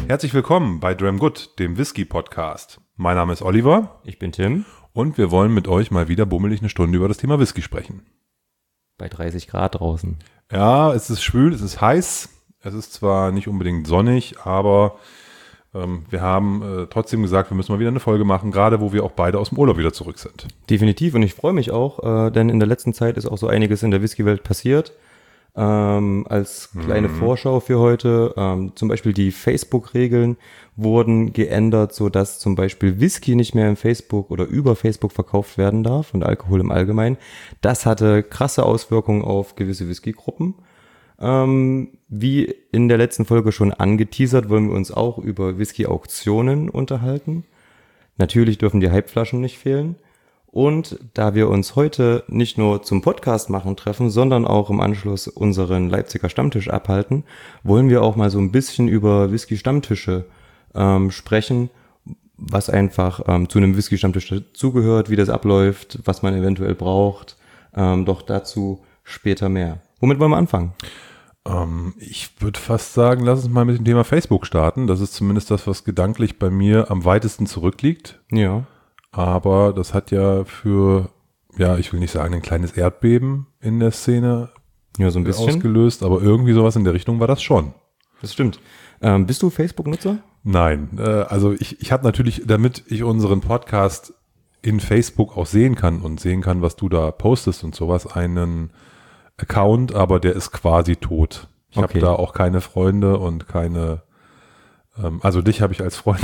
Herzlich willkommen bei Dram Good, dem Whisky-Podcast. Mein Name ist Oliver. Ich bin Tim. Und wir wollen mit euch mal wieder bummelig eine Stunde über das Thema Whisky sprechen. Bei 30 Grad draußen. Ja, es ist schwül, es ist heiß. Es ist zwar nicht unbedingt sonnig, aber wir haben trotzdem gesagt, wir müssen mal wieder eine Folge machen, gerade wo wir auch beide aus dem Urlaub wieder zurück sind. Definitiv, und ich freue mich auch, denn in der letzten Zeit ist auch so einiges in der Whisky-Welt passiert. Als kleine Vorschau für heute, zum Beispiel die Facebook-Regeln wurden geändert, so dass zum Beispiel Whisky nicht mehr im Facebook oder über Facebook verkauft werden darf und Alkohol im Allgemeinen. Das hatte krasse Auswirkungen auf gewisse Whisky-Gruppen. Wie in der letzten Folge schon angeteasert, wollen wir uns auch über Whisky-Auktionen unterhalten. Natürlich dürfen die Hypeflaschen nicht fehlen. Und da wir uns heute nicht nur zum Podcast machen treffen, sondern auch im Anschluss unseren Leipziger Stammtisch abhalten, wollen wir auch mal so ein bisschen über Whisky-Stammtische sprechen, was einfach zu einem Whisky-Stammtisch dazugehört, wie das abläuft, was man eventuell braucht. Doch dazu später mehr. Womit wollen wir anfangen? Ich würde fast sagen, lass uns mal mit dem Thema Facebook starten. Das ist zumindest das, was gedanklich bei mir am weitesten zurückliegt. Ja. Aber das hat ja für, ich will nicht sagen, ein kleines Erdbeben in der Szene So ein bisschen ausgelöst, aber irgendwie sowas in der Richtung war das schon. Das stimmt. Bist du Facebook-Nutzer? Nein, also ich habe natürlich, damit ich unseren Podcast in Facebook auch sehen kann und sehen kann, was du da postest und sowas, einen Account, aber der ist quasi tot. Ich habe da auch keine Freunde und keine, also dich habe ich als Freund.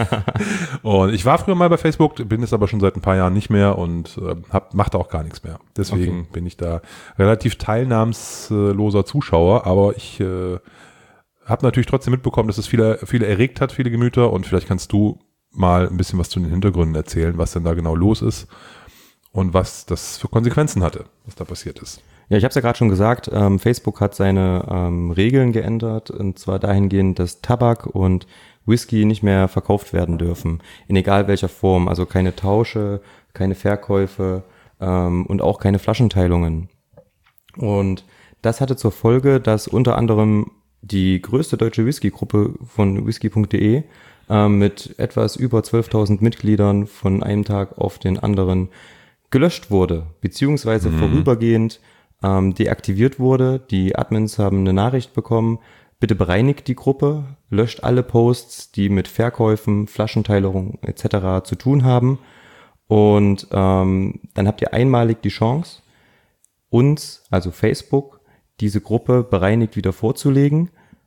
Und ich war früher mal bei Facebook, bin es aber schon seit ein paar Jahren nicht mehr und mache da auch gar nichts mehr. Deswegen bin ich da relativ teilnahmsloser Zuschauer, aber ich habe natürlich trotzdem mitbekommen, dass es viele erregt hat, viele Gemüter, und vielleicht kannst du mal ein bisschen was zu den Hintergründen erzählen, was denn da genau los ist und was das für Konsequenzen hatte, was da passiert ist. Ja, ich habe es ja gerade schon gesagt, Facebook hat seine Regeln geändert, und zwar dahingehend, dass Tabak und Whisky nicht mehr verkauft werden dürfen, in egal welcher Form, also keine Tausche, keine Verkäufe und auch keine Flaschenteilungen. Und das hatte zur Folge, dass unter anderem die größte deutsche Whisky-Gruppe von whisky.de mit etwas über 12.000 Mitgliedern von einem Tag auf den anderen gelöscht wurde, beziehungsweise vorübergehend deaktiviert wurde. Die Admins haben eine Nachricht bekommen: Bitte bereinigt die Gruppe, löscht alle Posts, die mit Verkäufen, Flaschenteilung etc. zu tun haben, und dann habt ihr einmalig die Chance, uns, also Facebook, diese Gruppe bereinigt wieder vorzulegen,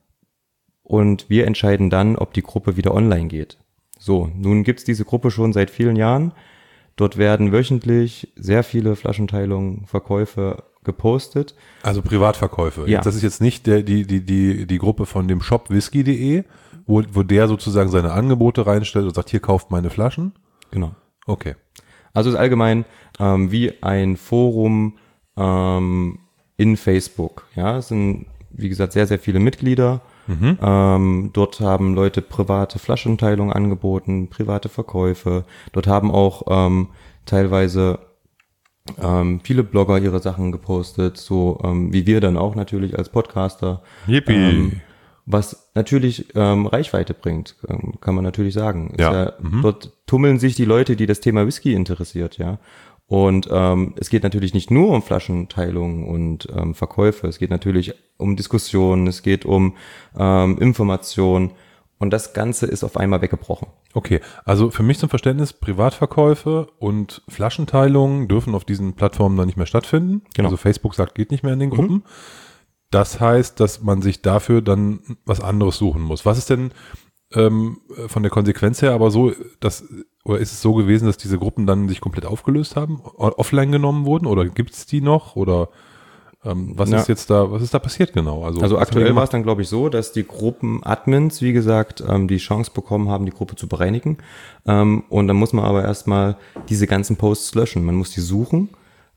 und wir entscheiden dann, ob die Gruppe wieder online geht. So, nun gibt's diese Gruppe schon seit vielen Jahren. Dort werden wöchentlich sehr viele Flaschenteilungen, Verkäufe gepostet. Also Privatverkäufe. Ja. Das ist jetzt nicht die Gruppe von dem Shop whisky.de, wo der sozusagen seine Angebote reinstellt und sagt, hier kauft meine Flaschen. Genau. Okay. Also es ist allgemein wie ein Forum in Facebook. Ja, es sind, wie gesagt, sehr, sehr viele Mitglieder. Dort haben Leute private Flaschenteilungen angeboten, private Verkäufe. Dort haben auch teilweise viele Blogger ihre Sachen gepostet, so wie wir dann auch natürlich als Podcaster. Yippie. Was natürlich Reichweite bringt, kann man natürlich sagen. Ja. Dort tummeln sich die Leute, die das Thema Whisky interessiert, ja. Und es geht natürlich nicht nur um Flaschenteilungen und Verkäufe, es geht natürlich um Diskussionen, es geht um Information, und das Ganze ist auf einmal weggebrochen. Okay, also für mich zum Verständnis, Privatverkäufe und Flaschenteilungen dürfen auf diesen Plattformen dann nicht mehr stattfinden. Genau. Also Facebook sagt, geht nicht mehr in den Gruppen. Das heißt, dass man sich dafür dann was anderes suchen muss. Was ist denn von der Konsequenz her aber so, oder ist es so gewesen, dass diese Gruppen dann sich komplett aufgelöst haben, offline genommen wurden, oder gibt es die noch, oder was ist da passiert genau? Also aktuell war es dann, glaube ich, so, dass die Gruppen-Admins, wie gesagt, die Chance bekommen haben, die Gruppe zu bereinigen, und dann muss man aber erstmal diese ganzen Posts löschen. Man muss die suchen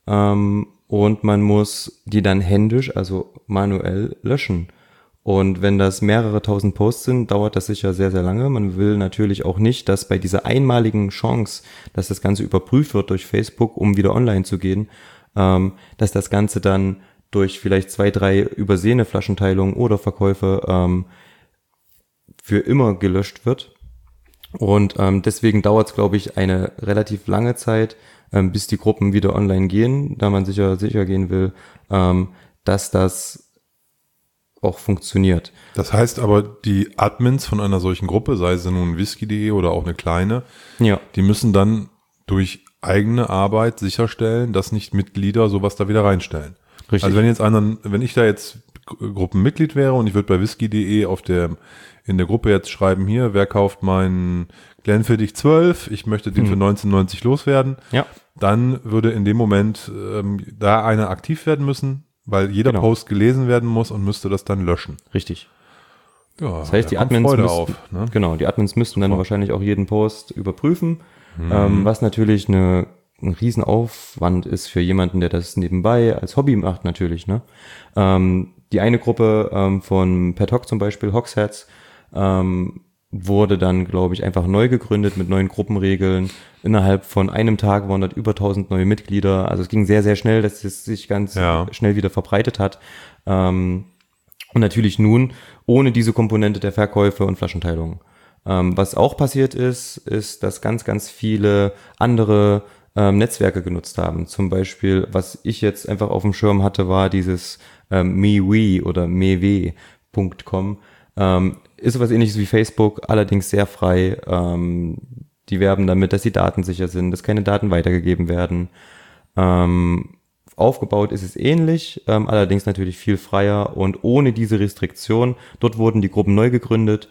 und man muss die dann händisch, also manuell löschen. Und wenn das mehrere tausend Posts sind, dauert das sicher sehr, sehr lange. Man will natürlich auch nicht, dass bei dieser einmaligen Chance, dass das Ganze überprüft wird durch Facebook, um wieder online zu gehen, dass das Ganze dann durch vielleicht 2, 3 übersehene Flaschenteilungen oder Verkäufe für immer gelöscht wird. Und deswegen dauert es, glaube ich, eine relativ lange Zeit, bis die Gruppen wieder online gehen, da man sicher gehen will, dass das auch funktioniert. Das heißt aber, die Admins von einer solchen Gruppe, sei es nun whisky.de oder auch eine kleine, Ja, die müssen dann durch eigene Arbeit sicherstellen, dass nicht Mitglieder sowas da wieder reinstellen. richtig. Also wenn ich da jetzt Gruppenmitglied wäre und ich würde bei whisky.de in der Gruppe jetzt schreiben, hier, wer kauft meinen Glenfiddich 12, ich möchte den für 19,90 loswerden, Ja, dann würde in dem Moment da einer aktiv werden müssen, weil jeder Genau. Post gelesen werden muss und müsste das dann löschen. richtig. Ja, Das heißt, die da kommt Admins Freude müssten, auf, ne? genau, die Admins müssten dann Super. wahrscheinlich auch jeden Post überprüfen, was natürlich ein Riesenaufwand ist für jemanden, der das nebenbei als Hobby macht natürlich, ne? Die eine Gruppe von Pat Hock zum Beispiel, Hogsheads, wurde dann, glaube ich, einfach neu gegründet mit neuen Gruppenregeln. Innerhalb von einem Tag waren dort über 1000 neue Mitglieder. Also es ging sehr, sehr schnell, dass es sich ganz schnell wieder verbreitet hat. Und natürlich nun ohne diese Komponente der Verkäufe und Flaschenteilung. Was auch passiert ist, dass ganz, ganz viele andere Netzwerke genutzt haben. Zum Beispiel, was ich jetzt einfach auf dem Schirm hatte, war dieses MeWe oder mewe.com. Ist sowas ähnliches wie Facebook, allerdings sehr frei. Die werben damit, dass die Daten sicher sind, dass keine Daten weitergegeben werden. Aufgebaut ist es ähnlich, allerdings natürlich viel freier und ohne diese Restriktion. Dort wurden die Gruppen neu gegründet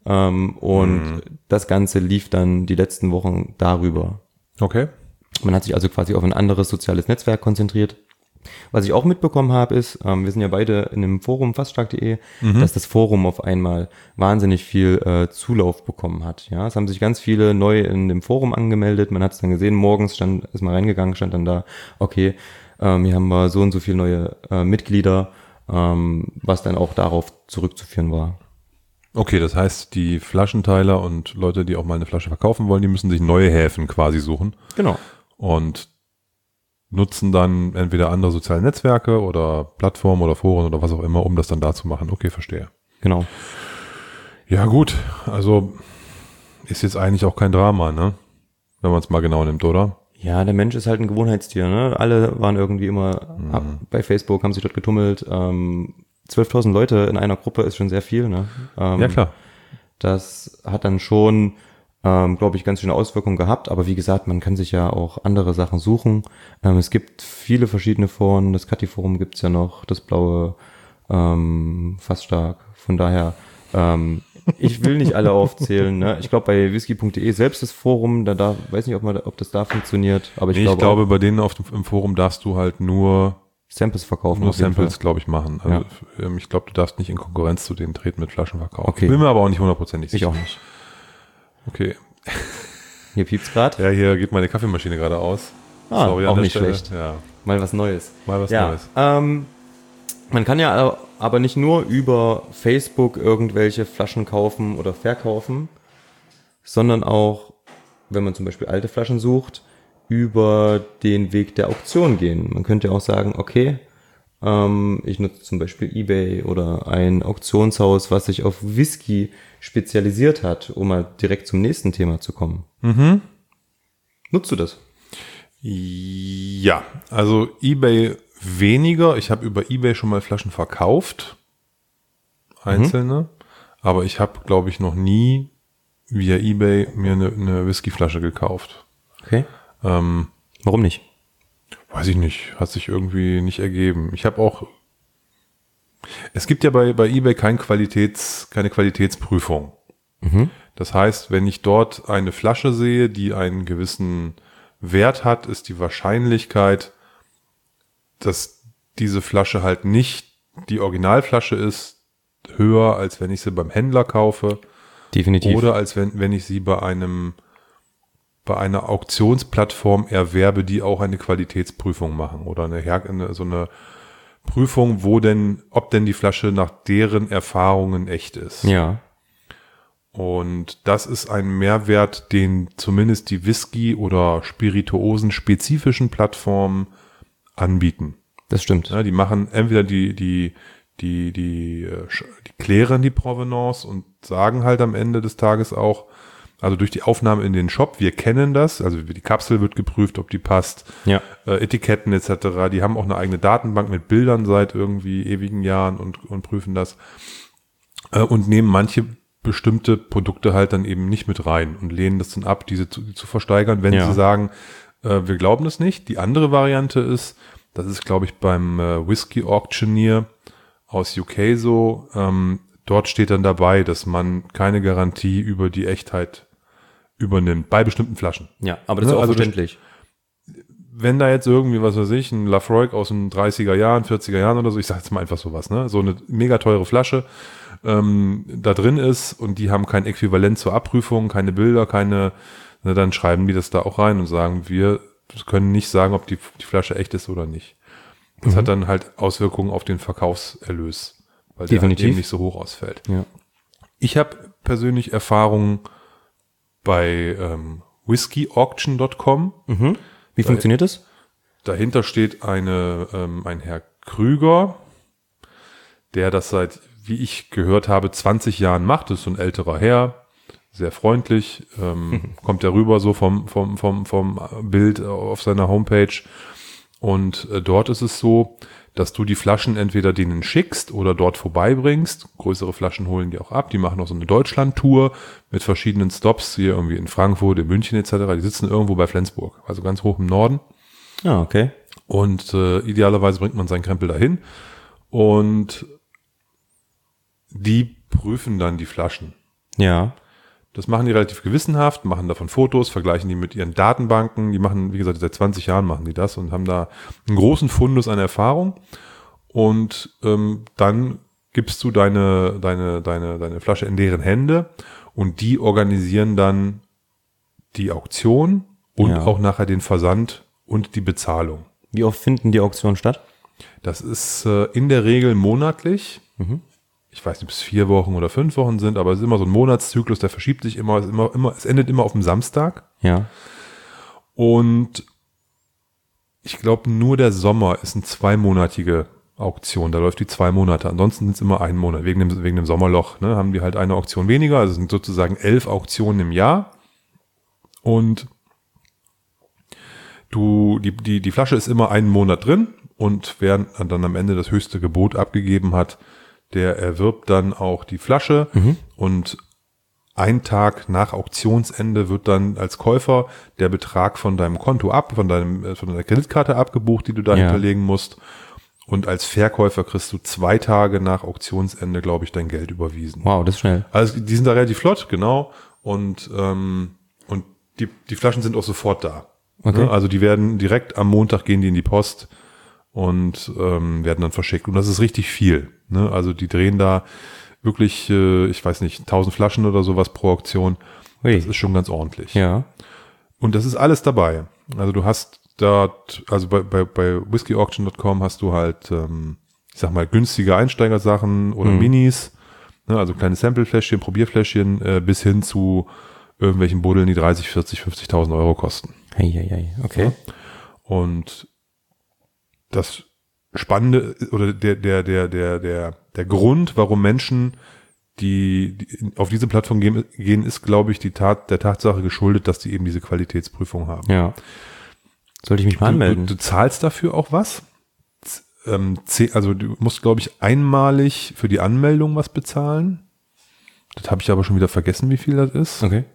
und das Ganze lief dann die letzten Wochen darüber. Okay. Man hat sich also quasi auf ein anderes soziales Netzwerk konzentriert. Was ich auch mitbekommen habe, ist, wir sind ja beide in einem Forum, faststark.de, dass das Forum auf einmal wahnsinnig viel Zulauf bekommen hat. Ja, es haben sich ganz viele neu in dem Forum angemeldet. Man hat es dann gesehen, morgens ist mal reingegangen, stand dann da, okay, hier haben wir so und so viele neue Mitglieder, was dann auch darauf zurückzuführen war. Okay, das heißt, die Flaschenteiler und Leute, die auch mal eine Flasche verkaufen wollen, die müssen sich neue Häfen quasi suchen. Genau. Und nutzen dann entweder andere soziale Netzwerke oder Plattformen oder Foren oder was auch immer, um das dann da zu machen. Okay, verstehe. Genau. Ja gut, also ist jetzt eigentlich auch kein Drama, ne? Wenn man es mal genau nimmt, oder? Ja, der Mensch ist halt ein Gewohnheitstier, ne? Alle waren irgendwie immer bei Facebook, haben sich dort getummelt. 12.000 Leute in einer Gruppe ist schon sehr viel, ne? Ja, klar. Das hat dann schon, glaube ich, ganz schöne Auswirkungen gehabt. Aber wie gesagt, man kann sich ja auch andere Sachen suchen. Es gibt viele verschiedene Foren. Das Kati-Forum gibt's ja noch, das blaue Fassstark. Von daher, ich will nicht alle aufzählen. Ne? Ich glaube, bei whisky.de selbst das Forum, weiß nicht, ob das da funktioniert. Aber ich glaube, bei denen im Forum darfst du halt nur Samples verkaufen. Nur auf jeden Samples, Fall. glaube ich, machen. Also ich glaube, du darfst nicht in Konkurrenz zu denen treten mit Flaschenverkauf. Okay. Bin mir aber auch nicht hundertprozentig sicher. Ich auch nicht. Okay. Hier piept's gerade. Ja, hier geht meine Kaffeemaschine gerade aus. Sorry, auch an der nicht Stelle. schlecht. Ja, Mal was Neues. mal was Ja, Neues. man kann ja aber nicht nur über Facebook irgendwelche Flaschen kaufen oder verkaufen, sondern auch, wenn man zum Beispiel alte Flaschen sucht, über den Weg der Auktion gehen. Man könnte auch sagen, okay, ich nutze zum Beispiel eBay oder ein Auktionshaus, was sich auf Whisky spezialisiert hat, um mal direkt zum nächsten Thema zu kommen. Nutzt du das? Ja, also eBay weniger. Ich habe über eBay schon mal Flaschen verkauft. Einzelne. Aber ich habe, glaube ich, noch nie via eBay mir eine Whiskyflasche gekauft. Okay. Warum nicht? Weiß ich nicht. Hat sich irgendwie nicht ergeben. Ich habe auch. Es gibt ja bei eBay keine Qualitätsprüfung. Das heißt, wenn ich dort eine Flasche sehe, die einen gewissen Wert hat, ist die Wahrscheinlichkeit, dass diese Flasche halt nicht die Originalflasche ist, höher, als wenn ich sie beim Händler kaufe. Definitiv. Oder als wenn ich sie bei einer Auktionsplattform erwerbe, die auch eine Qualitätsprüfung machen oder so eine Prüfung, ob denn die Flasche nach deren Erfahrungen echt ist. Ja. Und das ist ein Mehrwert, den zumindest die Whisky- oder Spirituosen-spezifischen Plattformen anbieten. Das stimmt. Ja, die machen entweder die die klären die Provenance und sagen halt am Ende des Tages auch, also durch die Aufnahme in den Shop, wir kennen das, also die Kapsel wird geprüft, ob die passt, Ja. Etiketten etc., die haben auch eine eigene Datenbank mit Bildern seit irgendwie ewigen Jahren und prüfen das und nehmen manche bestimmte Produkte halt dann eben nicht mit rein und lehnen das dann ab, diese zu versteigern, wenn sie sagen, wir glauben das nicht. Die andere Variante ist, das ist glaube ich beim Whisky Auctioneer aus UK so, dort steht dann dabei, dass man keine Garantie über die Echtheit übernimmt, bei bestimmten Flaschen. Ja, aber das ist auch Also verständlich. Wenn da jetzt irgendwie, was weiß ich, ein Lafroig aus den 30er Jahren, 40er Jahren oder so, ich sag jetzt mal einfach sowas, ne, so eine mega teure Flasche da drin ist und die haben kein Äquivalent zur Abprüfung, keine Bilder, dann schreiben die das da auch rein und sagen, wir können nicht sagen, ob die Flasche echt ist oder nicht. Das hat dann halt Auswirkungen auf den Verkaufserlös, weil der halt eben nicht so hoch ausfällt. Ja. Ich habe persönlich Erfahrungen bei whiskyauction.com. Wie funktioniert das? Dahinter steht ein Herr Krüger, der das seit, wie ich gehört habe, 20 Jahren macht. Das ist so ein älterer Herr, sehr freundlich, kommt der rüber so vom Bild auf seiner Homepage. Und dort ist es so, dass du die Flaschen entweder denen schickst oder dort vorbeibringst. Größere Flaschen holen die auch ab. Die machen auch so eine Deutschland-Tour mit verschiedenen Stops, hier irgendwie in Frankfurt, in München etc. Die sitzen irgendwo bei Flensburg, also ganz hoch im Norden. Ah, okay. Und idealerweise bringt man seinen Krempel dahin. Und die prüfen dann die Flaschen. Ja. Das machen die relativ gewissenhaft, machen davon Fotos, vergleichen die mit ihren Datenbanken. Die machen, wie gesagt, seit 20 Jahren machen die das und haben da einen großen Fundus an Erfahrung. Und dann gibst du deine Flasche in deren Hände und die organisieren dann die Auktion und auch nachher den Versand und die Bezahlung. Wie oft finden die Auktionen statt? Das ist in der Regel monatlich. Ich weiß nicht, ob es 4 Wochen oder 5 Wochen sind, aber es ist immer so ein Monatszyklus, der verschiebt sich immer, es endet immer auf dem Samstag. Ja. Und ich glaube, nur der Sommer ist eine 2-monatige Auktion. Da läuft die 2 Monate. Ansonsten sind es immer 1 Monat. Wegen dem Sommerloch, ne, haben die halt eine Auktion weniger. Also es sind sozusagen 11 Auktionen im Jahr. Und die Flasche ist immer 1 Monat drin. Und wer dann am Ende das höchste Gebot abgegeben hat, der erwirbt dann auch die Flasche und ein Tag nach Auktionsende wird dann als Käufer der Betrag von deinem Konto von deiner Kreditkarte abgebucht, die du da hinterlegen musst. Und als Verkäufer kriegst du 2 Tage nach Auktionsende, glaube ich, dein Geld überwiesen. Wow, das ist schnell. Also die sind da relativ flott, genau. Und die Flaschen sind auch sofort da. Okay. Ne? Also die werden direkt am Montag gehen die in die Post und werden dann verschickt. Und das ist richtig viel. Ne? Also die drehen da wirklich, ich weiß nicht, 1000 Flaschen oder sowas pro Auktion. Ui. Das ist schon ganz ordentlich. Ja. Und das ist alles dabei. Also du hast dort, also bei whiskyauction.com hast du halt, ich sag mal, günstige Einsteigersachen oder Minis, ne? Also kleine Samplefläschchen, Probierfläschchen, bis hin zu irgendwelchen Buddeln, die 30, 40, 50.000 Euro kosten. Okay. Ja? Und das Spannende oder der Grund, warum Menschen die auf diese Plattform gehen, ist, glaube ich, der Tatsache geschuldet, dass die eben diese Qualitätsprüfung haben. Ja. Sollte ich mich mal anmelden? Du zahlst dafür auch was? Also du musst, glaube ich, einmalig für die Anmeldung was bezahlen. Das habe ich aber schon wieder vergessen, wie viel das ist. Okay.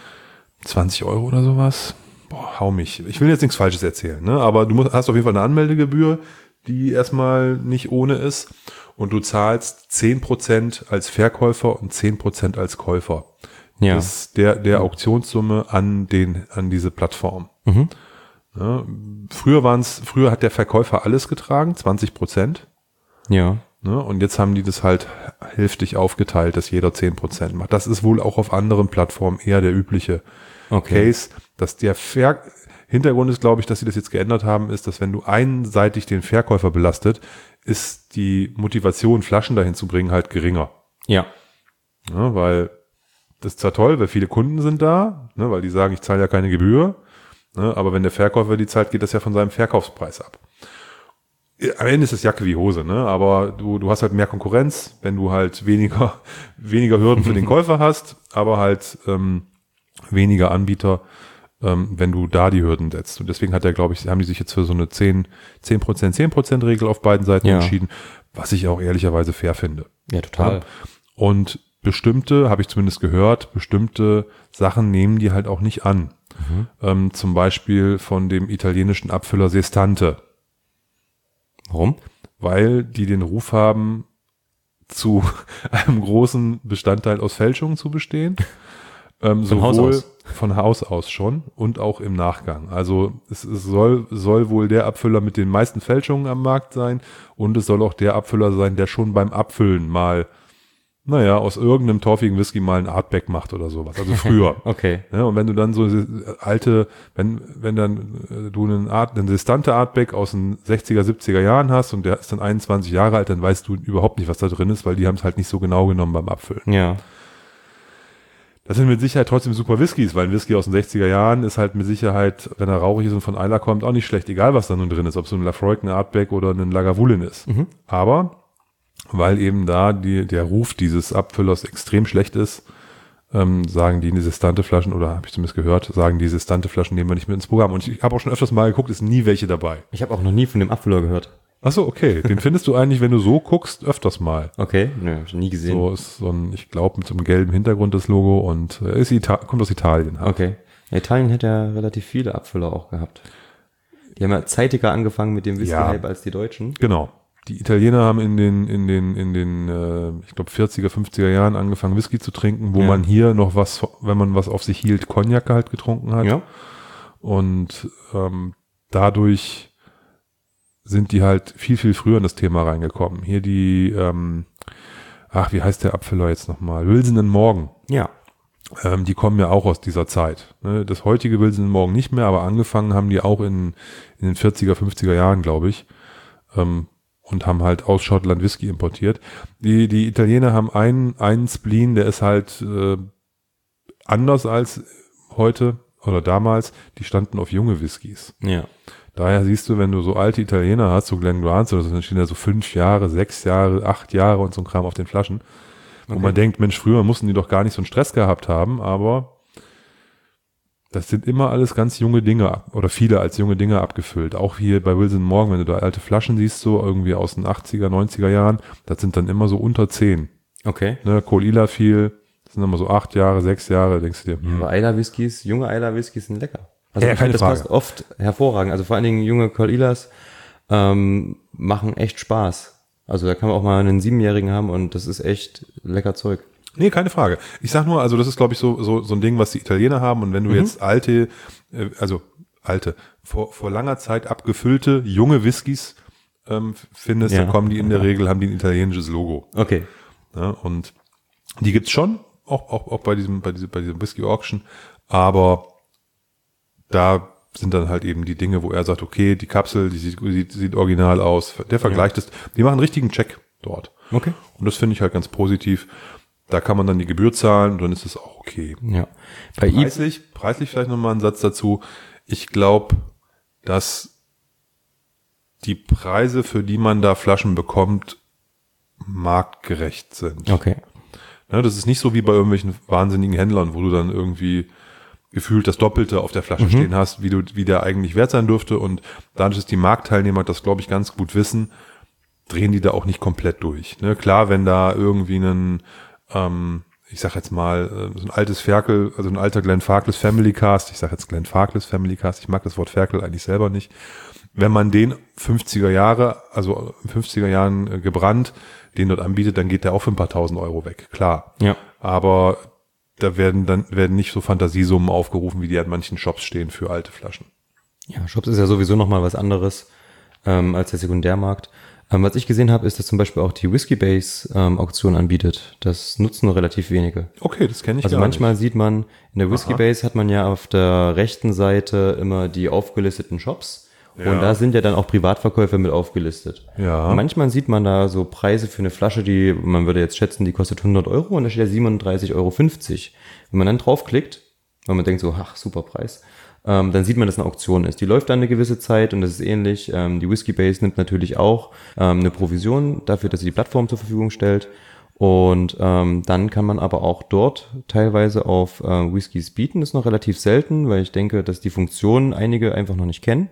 20 Euro oder sowas. Boah, hau mich. Ich will jetzt nichts Falsches erzählen, ne? Aber du hast auf jeden Fall eine Anmeldegebühr, die erstmal nicht ohne ist. Und du zahlst 10% als Verkäufer und 10% als Käufer. Ja. Das ist der Auktionssumme an diese Plattform. Ja, früher hat der Verkäufer alles getragen, 20%. Ja. Ne? Und jetzt haben die das halt hälftig aufgeteilt, dass jeder 10% macht. Das ist wohl auch auf anderen Plattformen eher der übliche Case, dass der Hintergrund ist, glaube ich, dass sie das jetzt geändert haben, ist, dass wenn du einseitig den Verkäufer belastet, ist die Motivation, Flaschen dahin zu bringen, halt geringer. Ja. Ja, weil das ist zwar toll, weil viele Kunden sind da, ne, weil die sagen, ich zahle ja keine Gebühr, ne, aber wenn der Verkäufer die zahlt, geht das ja von seinem Verkaufspreis ab. am Ende ist es Jacke wie Hose, ne? Aber du hast halt mehr Konkurrenz, wenn du halt weniger Hürden für den Käufer hast, aber halt weniger Anbieter, wenn du da die Hürden setzt. Und deswegen haben die sich jetzt für so eine 10% Regel auf beiden Seiten entschieden, was ich auch ehrlicherweise fair finde. Ja, total. Ja? Und habe ich zumindest gehört, bestimmte Sachen nehmen die halt auch nicht an. Zum Beispiel von dem italienischen Abfüller Sestante. Warum? Weil die den Ruf haben, zu einem großen Bestandteil aus Fälschungen zu bestehen. Von Haus aus schon und auch im Nachgang. Also es soll wohl der Abfüller mit den meisten Fälschungen am Markt sein und es soll auch der Abfüller sein, der schon beim Abfüllen mal, aus irgendeinem torfigen Whisky mal ein Artback macht oder sowas. Also früher. Okay. Ja, und wenn du dann so alte, wenn dann du einen Sestante Artback aus den 60er, 70er Jahren hast und der ist dann 21 Jahre alt, dann weißt du überhaupt nicht, was da drin ist, weil die haben es halt nicht so genau genommen beim Abfüllen. Ja. Das sind mit Sicherheit trotzdem super Whiskys, weil ein Whisky aus den 60er Jahren ist halt mit Sicherheit, wenn er rauchig ist und von Islay kommt, auch nicht schlecht, egal was da nun drin ist, ob es so ein Lafroig, ein Artback oder ein Lagavulin ist. Aber weil eben da der Ruf dieses Abfüllers extrem schlecht ist, sagen die Sestante-Flaschen, oder habe ich zumindest gehört, sagen die Sestante-Flaschen nehmen wir nicht mit ins Programm. Und ich habe auch schon öfters mal geguckt, ist nie welche dabei. Ich habe auch noch nie von dem Abfüller gehört. Ach so, okay. Den findest du eigentlich, wenn du so guckst, öfters mal. Okay, nö, hab ich nie gesehen. So ist so ein, ich glaube, mit so einem gelben Hintergrund das Logo und kommt aus Italien. Halt. Okay. Ja, Italien hat ja relativ viele Abfüller auch gehabt. Die haben ja zeitiger angefangen mit dem Whisky-Hype als die Deutschen. Genau. Die Italiener haben in den ich glaube 40er, 50er Jahren angefangen Whisky zu trinken, wo man hier noch wenn man was auf sich hielt, Cognac halt getrunken hat. Ja. Und dadurch sind die halt viel, viel früher in das Thema reingekommen. Hier die, wie heißt der Abfüller jetzt nochmal? Wilson & Morgan. Ja. Die kommen ja auch aus dieser Zeit. Ne? Das heutige Wilson & Morgan nicht mehr, aber angefangen haben die auch in den 40er, 50er Jahren, glaube ich. Und haben halt aus Schottland Whisky importiert. Die Italiener haben einen Spleen, der ist halt anders als heute oder damals. Die standen auf junge Whiskys. Ja. Daher siehst du, wenn du so alte Italiener hast, so Glen Grants oder so, dann stehen da so 5 Jahre, 6 Jahre, 8 Jahre und so ein Kram auf den Flaschen. Wo man denkt, Mensch, früher mussten die doch gar nicht so einen Stress gehabt haben, aber das sind immer alles ganz junge Dinge oder viele als junge Dinge abgefüllt. Auch hier bei Wilson & Morgan, wenn du da alte Flaschen siehst, so irgendwie aus den 80er, 90er Jahren, das sind dann immer so unter 10. Okay. Ne, Cole Ila viel, das sind immer so 8 Jahre, 6 Jahre, denkst du dir. Aber Islay-Whiskys, junge Islay-Whiskys sind lecker. Also Ja, keine das Frage. passt oft hervorragend. Also vor allen Dingen junge Cole Ilas machen echt Spaß. Also da kann man auch mal einen 7-Jährigen haben und das ist echt lecker Zeug. Nee, keine Frage. Ich sag nur, also das ist, glaube ich, so ein Ding, was die Italiener haben. Und wenn du jetzt vor langer Zeit abgefüllte, junge Whiskys findest, dann kommen die in der Regel, haben die ein italienisches Logo. Okay. Ja, und die gibt's schon, auch bei diesem Whisky Auction. Aber da sind dann halt eben die Dinge, wo er sagt, okay, die Kapsel, die sieht original aus. Der vergleicht es. Die machen einen richtigen Check dort. Okay. Und das finde ich halt ganz positiv. Da kann man dann die Gebühr zahlen und dann ist es auch okay. Ja. Preislich vielleicht nochmal ein Satz dazu. Ich glaube, dass die Preise, für die man da Flaschen bekommt, marktgerecht sind. Okay. Ja, das ist nicht so wie bei irgendwelchen wahnsinnigen Händlern, wo du dann irgendwie gefühlt das Doppelte auf der Flasche stehen hast, wie der eigentlich wert sein dürfte. Und dadurch, dass die Marktteilnehmer das, glaube ich, ganz gut wissen, drehen die da auch nicht komplett durch. Ne? Klar, wenn da irgendwie ich sag jetzt mal, so ein altes Ferkel, also ein alter Glenfarclas Family Cast, ich sag jetzt Glenfarclas Family Cast, ich mag das Wort Ferkel eigentlich selber nicht. Wenn man den 50er Jahre, also in 50er Jahren gebrannt, den dort anbietet, dann geht der auch für ein paar tausend Euro weg, klar. Ja. Aber da werden nicht so Fantasiesummen aufgerufen, wie die an manchen Shops stehen für alte Flaschen. Ja, Shops ist ja sowieso nochmal was anderes als der Sekundärmarkt. Was ich gesehen habe, ist, dass zum Beispiel auch die Whiskey Base Auktion anbietet. Das nutzen nur relativ wenige. Okay, das kenne ich Also gar manchmal nicht. sieht man, in der Whiskey Base hat man ja auf der rechten Seite immer die aufgelisteten Shops. Ja. Und da sind ja dann auch Privatverkäufer mit aufgelistet. Ja. Und manchmal sieht man da so Preise für eine Flasche, die, man würde jetzt schätzen, die kostet 100 Euro und da steht ja 37,50 Euro. Wenn man dann draufklickt, weil man denkt so, ach, super Preis, dann sieht man, dass eine Auktion ist. Die läuft dann eine gewisse Zeit und das ist ähnlich. Die Whiskey-Base nimmt natürlich auch eine Provision dafür, dass sie die Plattform zur Verfügung stellt. Und dann kann man aber auch dort teilweise auf Whiskys bieten. Das ist noch relativ selten, weil ich denke, dass die Funktionen einige einfach noch nicht kennen.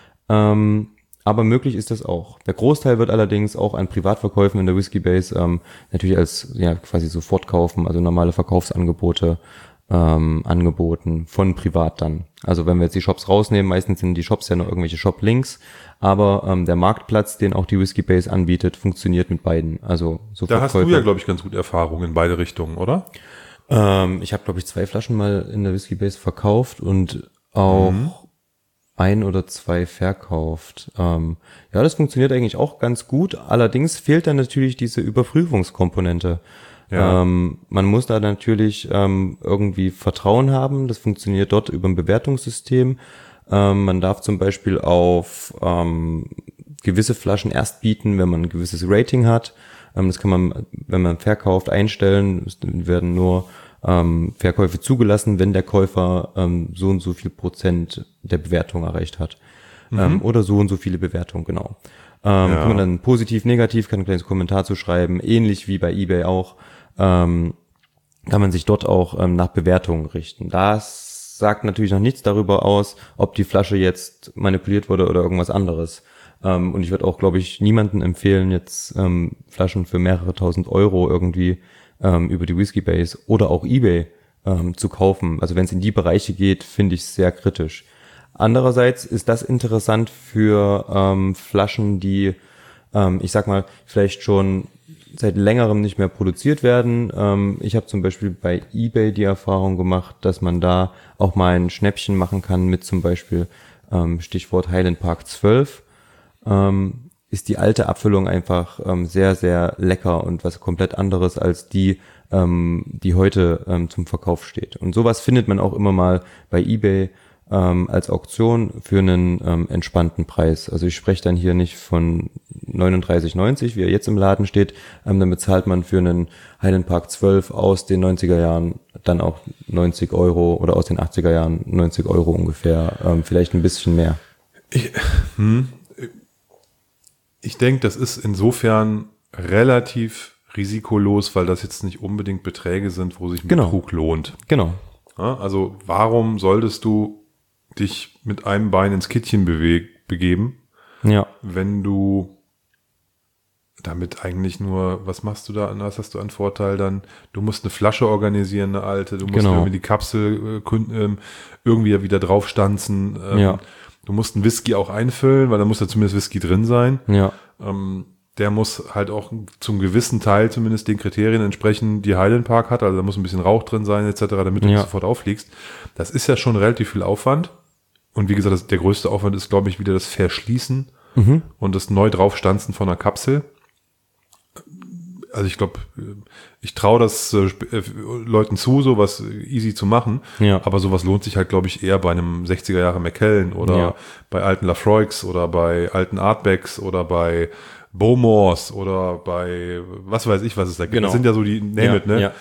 Aber möglich ist das auch. Der Großteil wird allerdings auch an Privatverkäufen in der Whiskey-Base natürlich als quasi Sofortkaufen, also normale Verkaufsangebote angeboten von privat dann. Also wenn wir jetzt die Shops rausnehmen, meistens sind die Shops ja noch irgendwelche Shop-Links, aber der Marktplatz, den auch die Whiskey-Base anbietet, funktioniert mit beiden. Also da hast du ja, glaube ich, ganz gut Erfahrung in beide Richtungen, oder? Ich habe, glaube ich, 2 Flaschen mal in der Whiskey-Base verkauft und auch 1 oder 2 verkauft. Ja, das funktioniert eigentlich auch ganz gut. Allerdings fehlt dann natürlich diese Überprüfungskomponente. Ja. Man muss da natürlich irgendwie Vertrauen haben. Das funktioniert dort über ein Bewertungssystem. Man darf zum Beispiel auf gewisse Flaschen erst bieten, wenn man ein gewisses Rating hat. Das kann man, wenn man verkauft, einstellen. Es werden nur Verkäufe zugelassen, wenn der Käufer so und so viel Prozent der Bewertung erreicht hat. Oder so und so viele Bewertungen, genau. Kann man dann positiv, negativ, kann ein kleines Kommentar zu schreiben, ähnlich wie bei eBay auch. Kann man sich dort auch nach Bewertungen richten. Das sagt natürlich noch nichts darüber aus, ob die Flasche jetzt manipuliert wurde oder irgendwas anderes. Und ich würde auch, glaube ich, niemanden empfehlen, jetzt Flaschen für mehrere tausend Euro irgendwie über die Whiskey-Base oder auch eBay zu kaufen. Also wenn es in die Bereiche geht, finde ich es sehr kritisch. Andererseits ist das interessant für Flaschen, die, ich sag mal, vielleicht schon seit längerem nicht mehr produziert werden. Ich habe zum Beispiel bei eBay die Erfahrung gemacht, dass man da auch mal ein Schnäppchen machen kann mit zum Beispiel Stichwort Highland Park 12. Ist die alte Abfüllung einfach sehr, sehr lecker und was komplett anderes als die, die heute zum Verkauf steht. Und sowas findet man auch immer mal bei eBay als Auktion für einen entspannten Preis. Also ich spreche dann hier nicht von 39,90, wie er jetzt im Laden steht. Dann bezahlt man für einen Highland Park 12 aus den 90er Jahren dann auch 90 Euro oder aus den 80er Jahren 90 Euro ungefähr, vielleicht ein bisschen mehr. Ich denke, das ist insofern relativ risikolos, weil das jetzt nicht unbedingt Beträge sind, wo sich ein Betrug lohnt. Genau. Ja, also warum solltest du dich mit einem Bein ins Kittchen begeben, wenn du damit eigentlich nur, was machst du da, was hast du an Vorteil dann? Du musst eine Flasche organisieren, eine alte, du musst irgendwie die Kapsel irgendwie wieder draufstanzen. Du musst einen Whisky auch einfüllen, weil da muss ja zumindest Whisky drin sein. Ja. Der muss halt auch zum gewissen Teil zumindest den Kriterien entsprechen, die Highland Park hat. Also da muss ein bisschen Rauch drin sein etc., damit du nicht sofort auffliegst. Das ist ja schon relativ viel Aufwand. Und wie gesagt, der größte Aufwand ist, glaube ich, wieder das Verschließen und das neu draufstanzen von einer Kapsel. Also ich glaube, ich traue das Leuten zu, sowas easy zu machen. Ja. Aber sowas lohnt sich halt, glaube ich, eher bei einem 60er Jahre Macallan oder bei alten Lafroigs oder bei alten Artbacks oder bei Bowmores oder bei was weiß ich, was es da gibt. Das sind ja so die, name it, ne?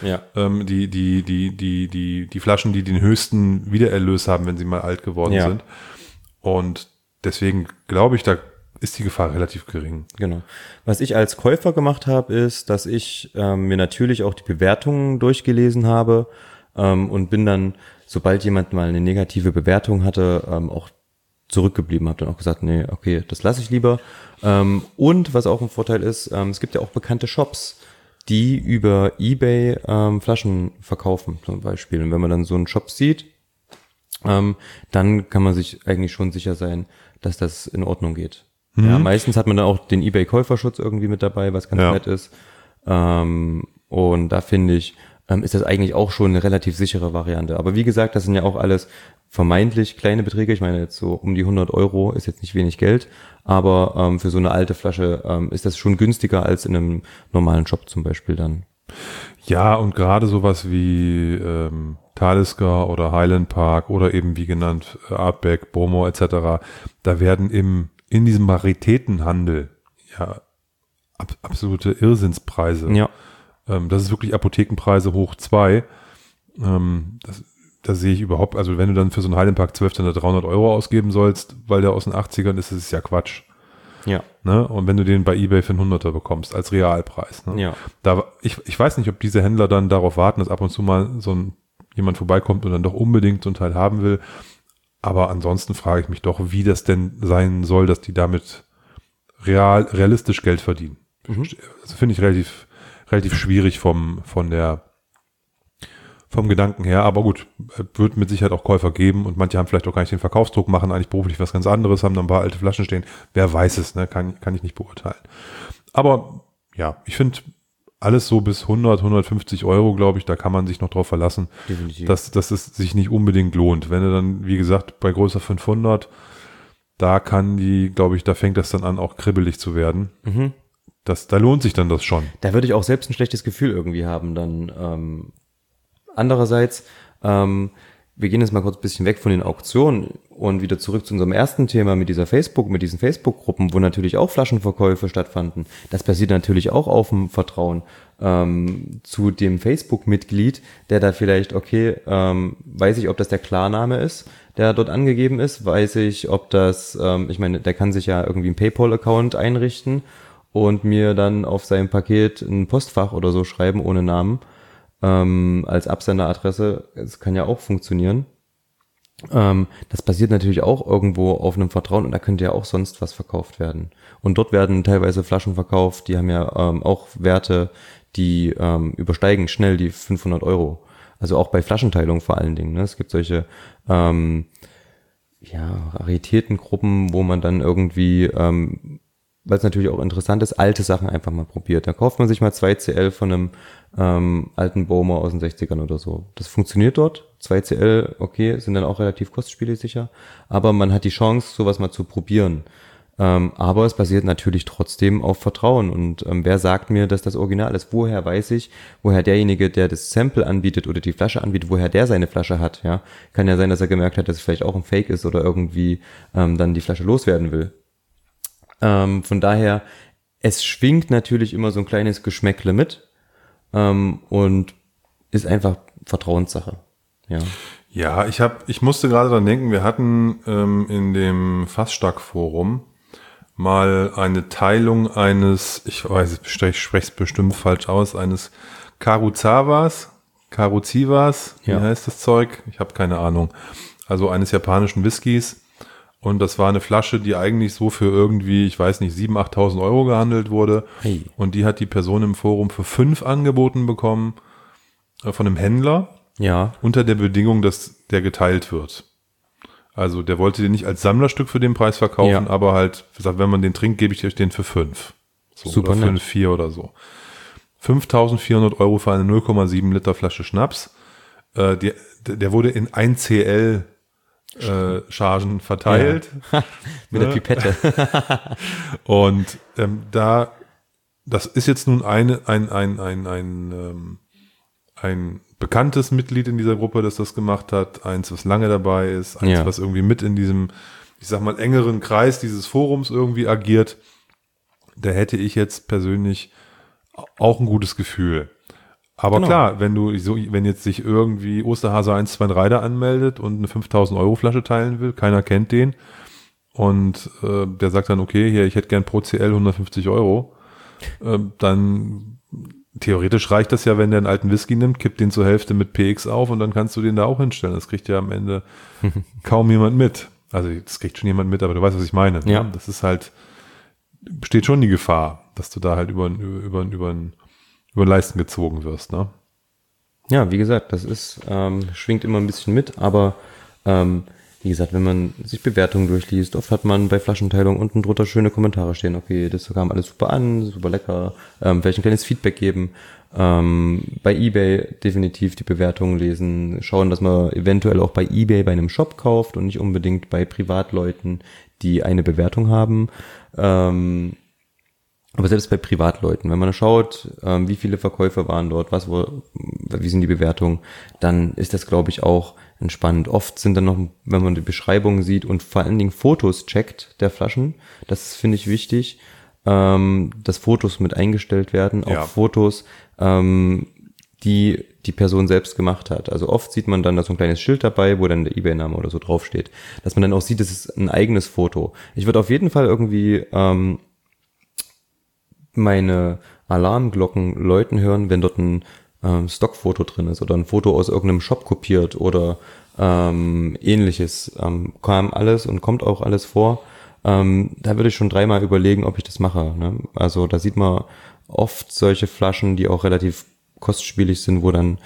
Die Flaschen, die den höchsten Wiedererlös haben, wenn sie mal alt geworden sind. Und deswegen glaube ich, da ist die Gefahr relativ gering. Genau. Was ich als Käufer gemacht habe, ist, dass ich mir natürlich auch die Bewertungen durchgelesen habe und bin dann, sobald jemand mal eine negative Bewertung hatte, auch zurückgeblieben, habe dann auch gesagt, nee, okay, das lasse ich lieber. Und was auch ein Vorteil ist, es gibt ja auch bekannte Shops, die über eBay Flaschen verkaufen zum Beispiel. Und wenn man dann so einen Shop sieht, dann kann man sich eigentlich schon sicher sein, dass das in Ordnung geht. Ja, meistens hat man dann auch den eBay-Käuferschutz irgendwie mit dabei, was ganz nett ist. Und da finde ich, ist das eigentlich auch schon eine relativ sichere Variante. Aber wie gesagt, das sind ja auch alles vermeintlich kleine Beträge. Ich meine jetzt so um die 100 Euro ist jetzt nicht wenig Geld, aber für so eine alte Flasche ist das schon günstiger als in einem normalen Shop zum Beispiel dann. Ja, und gerade sowas wie Talisker oder Highland Park oder eben wie genannt Artback, Bowmore etc., da werden in diesem Raritätenhandel absolute Irrsinnspreise. Ja. Das ist wirklich Apothekenpreise hoch 2. da sehe ich überhaupt, also wenn du dann für so einen Heidenpark 300 Euro ausgeben sollst, weil der aus den 80ern ist, ist es ja Quatsch. Ja. Ne? Und wenn du den bei eBay für einen 100er bekommst, als Realpreis. Ne? Ja. Ich weiß nicht, ob diese Händler dann darauf warten, dass ab und zu mal jemand vorbeikommt und dann doch unbedingt so ein Teil haben will. Aber ansonsten frage ich mich doch, wie das denn sein soll, dass die damit realistisch Geld verdienen. Das finde ich relativ schwierig vom Gedanken her, aber gut, wird mit Sicherheit auch Käufer geben und manche haben vielleicht auch gar nicht den Verkaufsdruck, machen eigentlich beruflich was ganz anderes, haben dann ein paar alte Flaschen stehen. Wer weiß es, ne? Kann ich nicht beurteilen. Aber ja, ich finde alles so bis 100, 150 Euro, glaube ich, da kann man sich noch drauf verlassen, dass es sich nicht unbedingt lohnt. Wenn du dann, wie gesagt, bei größer 500, da fängt das dann an, auch kribbelig zu werden. Da lohnt sich dann das schon. Da würde ich auch selbst ein schlechtes Gefühl irgendwie haben, dann andererseits, wir gehen jetzt mal kurz ein bisschen weg von den Auktionen und wieder zurück zu unserem ersten Thema mit diesen Facebook-Gruppen, wo natürlich auch Flaschenverkäufe stattfanden. Das basiert natürlich auch auf dem Vertrauen zu dem Facebook-Mitglied, der da vielleicht, weiß ich, ob das der Klarname ist, der dort angegeben ist, weiß ich, ob das, ich meine, der kann sich ja irgendwie einen PayPal-Account einrichten und mir dann auf sein Paket ein Postfach oder so schreiben ohne Namen. Als Absenderadresse, das kann ja auch funktionieren. Das basiert natürlich auch irgendwo auf einem Vertrauen und da könnte ja auch sonst was verkauft werden. Und dort werden teilweise Flaschen verkauft, die haben ja auch Werte, die übersteigen schnell die 500 Euro. Also auch bei Flaschenteilung vor allen Dingen. Ne? Es gibt solche Raritätengruppen, wo man dann irgendwie weil es natürlich auch interessant ist, alte Sachen einfach mal probiert. Da kauft man sich mal 2 CL von einem alten Bowmer aus den 60ern oder so. Das funktioniert dort. 2 CL, okay, sind dann auch relativ kostspielig sicher. Aber man hat die Chance, sowas mal zu probieren. Aber es basiert natürlich trotzdem auf Vertrauen. Und wer sagt mir, dass das Original ist? Woher weiß ich, woher derjenige, der das Sample anbietet oder die Flasche anbietet, woher der seine Flasche hat? Ja, kann ja sein, dass er gemerkt hat, dass es vielleicht auch ein Fake ist oder irgendwie dann die Flasche loswerden will. Von daher, es schwingt natürlich immer so ein kleines Geschmäckle mit und ist einfach Vertrauenssache. Ja, ich musste gerade dran denken, wir hatten in dem Fassstark-Forum mal eine Teilung eines, ich spreche es bestimmt falsch aus, eines Karuzivas, wie heißt das Zeug? Ich habe keine Ahnung. Also eines japanischen Whiskys. Und das war eine Flasche, die eigentlich so für irgendwie, ich weiß nicht, 7.000, 8.000 Euro gehandelt wurde. Hey. Und die hat die Person im Forum für 5 angeboten bekommen von einem Händler. Ja. Unter der Bedingung, dass der geteilt wird. Also der wollte den nicht als Sammlerstück für den Preis verkaufen, aber halt gesagt, wenn man den trinkt, gebe ich euch den für 5. So, super oder 5, 4 oder so. 5.400 Euro für eine 0,7 Liter Flasche Schnaps. Der wurde in 1 CL Chargen verteilt. Ja. Mit der Pipette. Und das ist jetzt nun ein bekanntes Mitglied in dieser Gruppe, das das gemacht hat, eins, was lange dabei ist, eins, was irgendwie mit in diesem, ich sag mal, engeren Kreis dieses Forums irgendwie agiert. Da hätte ich jetzt persönlich auch ein gutes Gefühl. Aber klar, wenn jetzt sich irgendwie Osterhase 123 da anmeldet und eine 5.000 Euro Flasche teilen will, keiner kennt den und der sagt dann, okay, hier, ich hätte gern pro CL 150 Euro, dann theoretisch reicht das ja, wenn der einen alten Whisky nimmt, kippt den zur Hälfte mit PX auf und dann kannst du den da auch hinstellen. Das kriegt ja am Ende kaum jemand mit. Also das kriegt schon jemand mit, aber du weißt, was ich meine. Ja. Ne? Das ist halt, besteht schon die Gefahr, dass du da halt über Leisten gezogen wirst, ne? Ja, wie gesagt, das ist, schwingt immer ein bisschen mit, aber wie gesagt, wenn man sich Bewertungen durchliest, oft hat man bei Flaschenteilung unten drunter schöne Kommentare stehen, okay, das kam alles super an, super lecker, vielleicht ein kleines Feedback geben, bei eBay definitiv die Bewertungen lesen, schauen, dass man eventuell auch bei eBay bei einem Shop kauft und nicht unbedingt bei Privatleuten, die eine Bewertung haben, aber selbst bei Privatleuten, wenn man schaut, wie viele Verkäufe waren dort, wie sind die Bewertungen, dann ist das, glaube ich, auch entspannend. Oft sind dann noch, wenn man die Beschreibungen sieht und vor allen Dingen Fotos checkt der Flaschen, das finde ich wichtig, dass Fotos mit eingestellt werden, auch Fotos, die die die Person selbst gemacht hat. Also oft sieht man dann da so ein kleines Schild dabei, wo dann der eBay-Name oder so draufsteht. Dass man dann auch sieht, das ist ein eigenes Foto. Ich würde auf jeden Fall irgendwie meine Alarmglocken läuten hören, wenn dort ein Stockfoto drin ist oder ein Foto aus irgendeinem Shop kopiert oder ähnliches. Kam alles und kommt auch alles vor. Da würde ich schon dreimal überlegen, ob ich das mache. Ne? Also da sieht man oft solche Flaschen, die auch relativ kostspielig sind, wo dann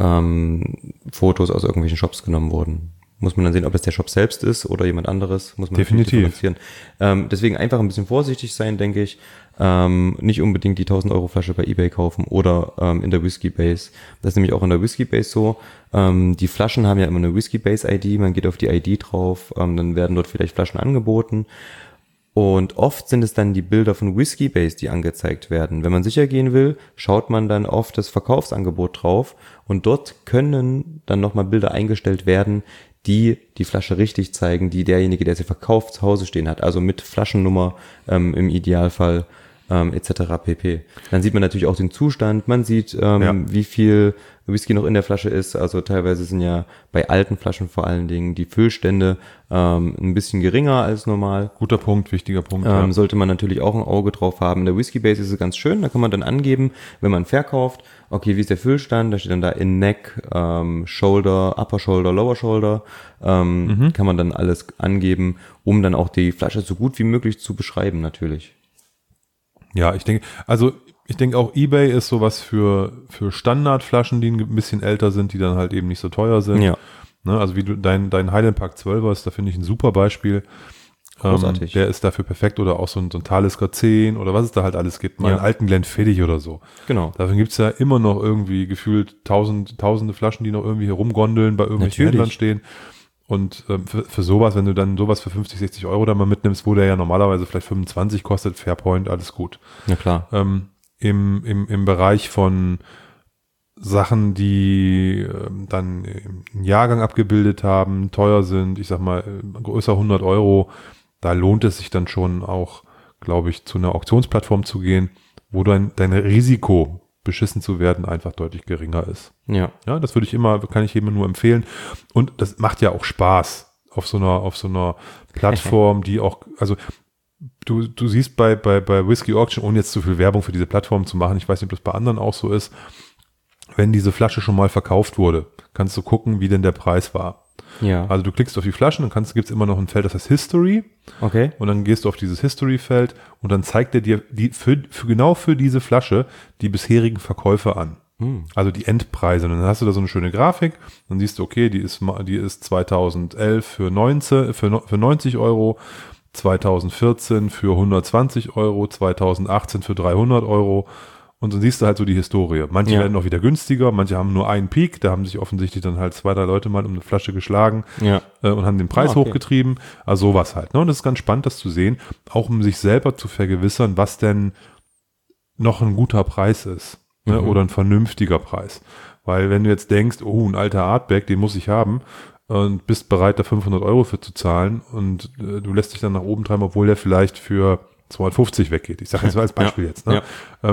Fotos aus irgendwelchen Shops genommen wurden. Muss man dann sehen, ob es der Shop selbst ist oder jemand anderes. Muss man definitiv differenzieren. Deswegen einfach ein bisschen vorsichtig sein, denke ich. Nicht unbedingt die 1.000 € Flasche bei eBay kaufen oder in der Whisky Base. Das ist nämlich auch in der Whisky Base so. Die Flaschen haben ja immer eine Whisky Base ID. Man geht auf die ID drauf, dann werden dort vielleicht Flaschen angeboten. Und oft sind es dann die Bilder von Whisky Base, die angezeigt werden. Wenn man sicher gehen will, schaut man dann auf das Verkaufsangebot drauf und dort können dann nochmal Bilder eingestellt werden, die die Flasche richtig zeigen, die derjenige, der sie verkauft, zu Hause stehen hat. Also mit Flaschennummer im Idealfall etc. pp. Dann sieht man natürlich auch den Zustand, man sieht, wie viel Whisky noch in der Flasche ist. Also teilweise sind ja bei alten Flaschen vor allen Dingen die Füllstände ein bisschen geringer als normal. Guter Punkt, wichtiger Punkt. Sollte man natürlich auch ein Auge drauf haben. In der Whisky Base ist es ganz schön, da kann man dann angeben, wenn man verkauft, okay, wie ist der Füllstand, da steht dann da in Neck, Shoulder, Upper Shoulder, Lower Shoulder, kann man dann alles angeben, um dann auch die Flasche so gut wie möglich zu beschreiben natürlich. Ja, ich denke auch eBay ist sowas für Standardflaschen, die ein bisschen älter sind, die dann halt eben nicht so teuer sind. Ja. Ne, also wie du dein Highland Park 12er ist, da finde ich ein super Beispiel. Großartig. Der ist dafür perfekt oder auch so ein Talisker 10 oder was es da halt alles gibt. Mal einen alten Glenfiddich oder so. Genau. Dafür gibt's ja immer noch irgendwie gefühlt tausende Flaschen, die noch irgendwie herumgondeln, bei irgendwelchen Händlern stehen. Und für sowas, wenn du dann sowas für 50, 60 € da mal mitnimmst, wo der ja normalerweise vielleicht 25 kostet, Fairpoint, alles gut. Ja, klar. Im Bereich von Sachen, die dann einen Jahrgang abgebildet haben, teuer sind, ich sag mal größer 100 €, da lohnt es sich dann schon auch, glaube ich, zu einer Auktionsplattform zu gehen, wo dein Risiko, beschissen zu werden, einfach deutlich geringer ist. Ja. Ja, das kann ich jedem nur empfehlen. Und das macht ja auch Spaß auf so einer Plattform, die auch, also du siehst bei Whisky Auction, ohne jetzt zu viel Werbung für diese Plattform zu machen, ich weiß nicht, ob das bei anderen auch so ist, wenn diese Flasche schon mal verkauft wurde, kannst du gucken, wie denn der Preis war. Ja. Also du klickst auf die Flaschen, dann gibt's immer noch ein Feld, das heißt History. Okay. Und dann gehst du auf dieses History-Feld und dann zeigt er dir genau für diese Flasche die bisherigen Verkäufe an. Also die Endpreise. Und dann hast du da so eine schöne Grafik. Dann siehst du, okay, die ist 2011 für 90 €, 2014 für 120 €, 2018 für 300 €. Und dann siehst du halt so die Historie. Manche werden auch wieder günstiger, manche haben nur einen Peak, da haben sich offensichtlich dann halt 2, 3 Leute mal um eine Flasche geschlagen und haben den Preis hochgetrieben. Also sowas halt. Ne? Und das ist ganz spannend, das zu sehen, auch um sich selber zu vergewissern, was denn noch ein guter Preis ist, ne? Oder ein vernünftiger Preis. Weil wenn du jetzt denkst, oh, ein alter Artback, den muss ich haben und bist bereit, da 500 € für zu zahlen und du lässt dich dann nach oben treiben, obwohl der vielleicht für 250 weggeht. Ich sage jetzt mal als Beispiel jetzt. Ne?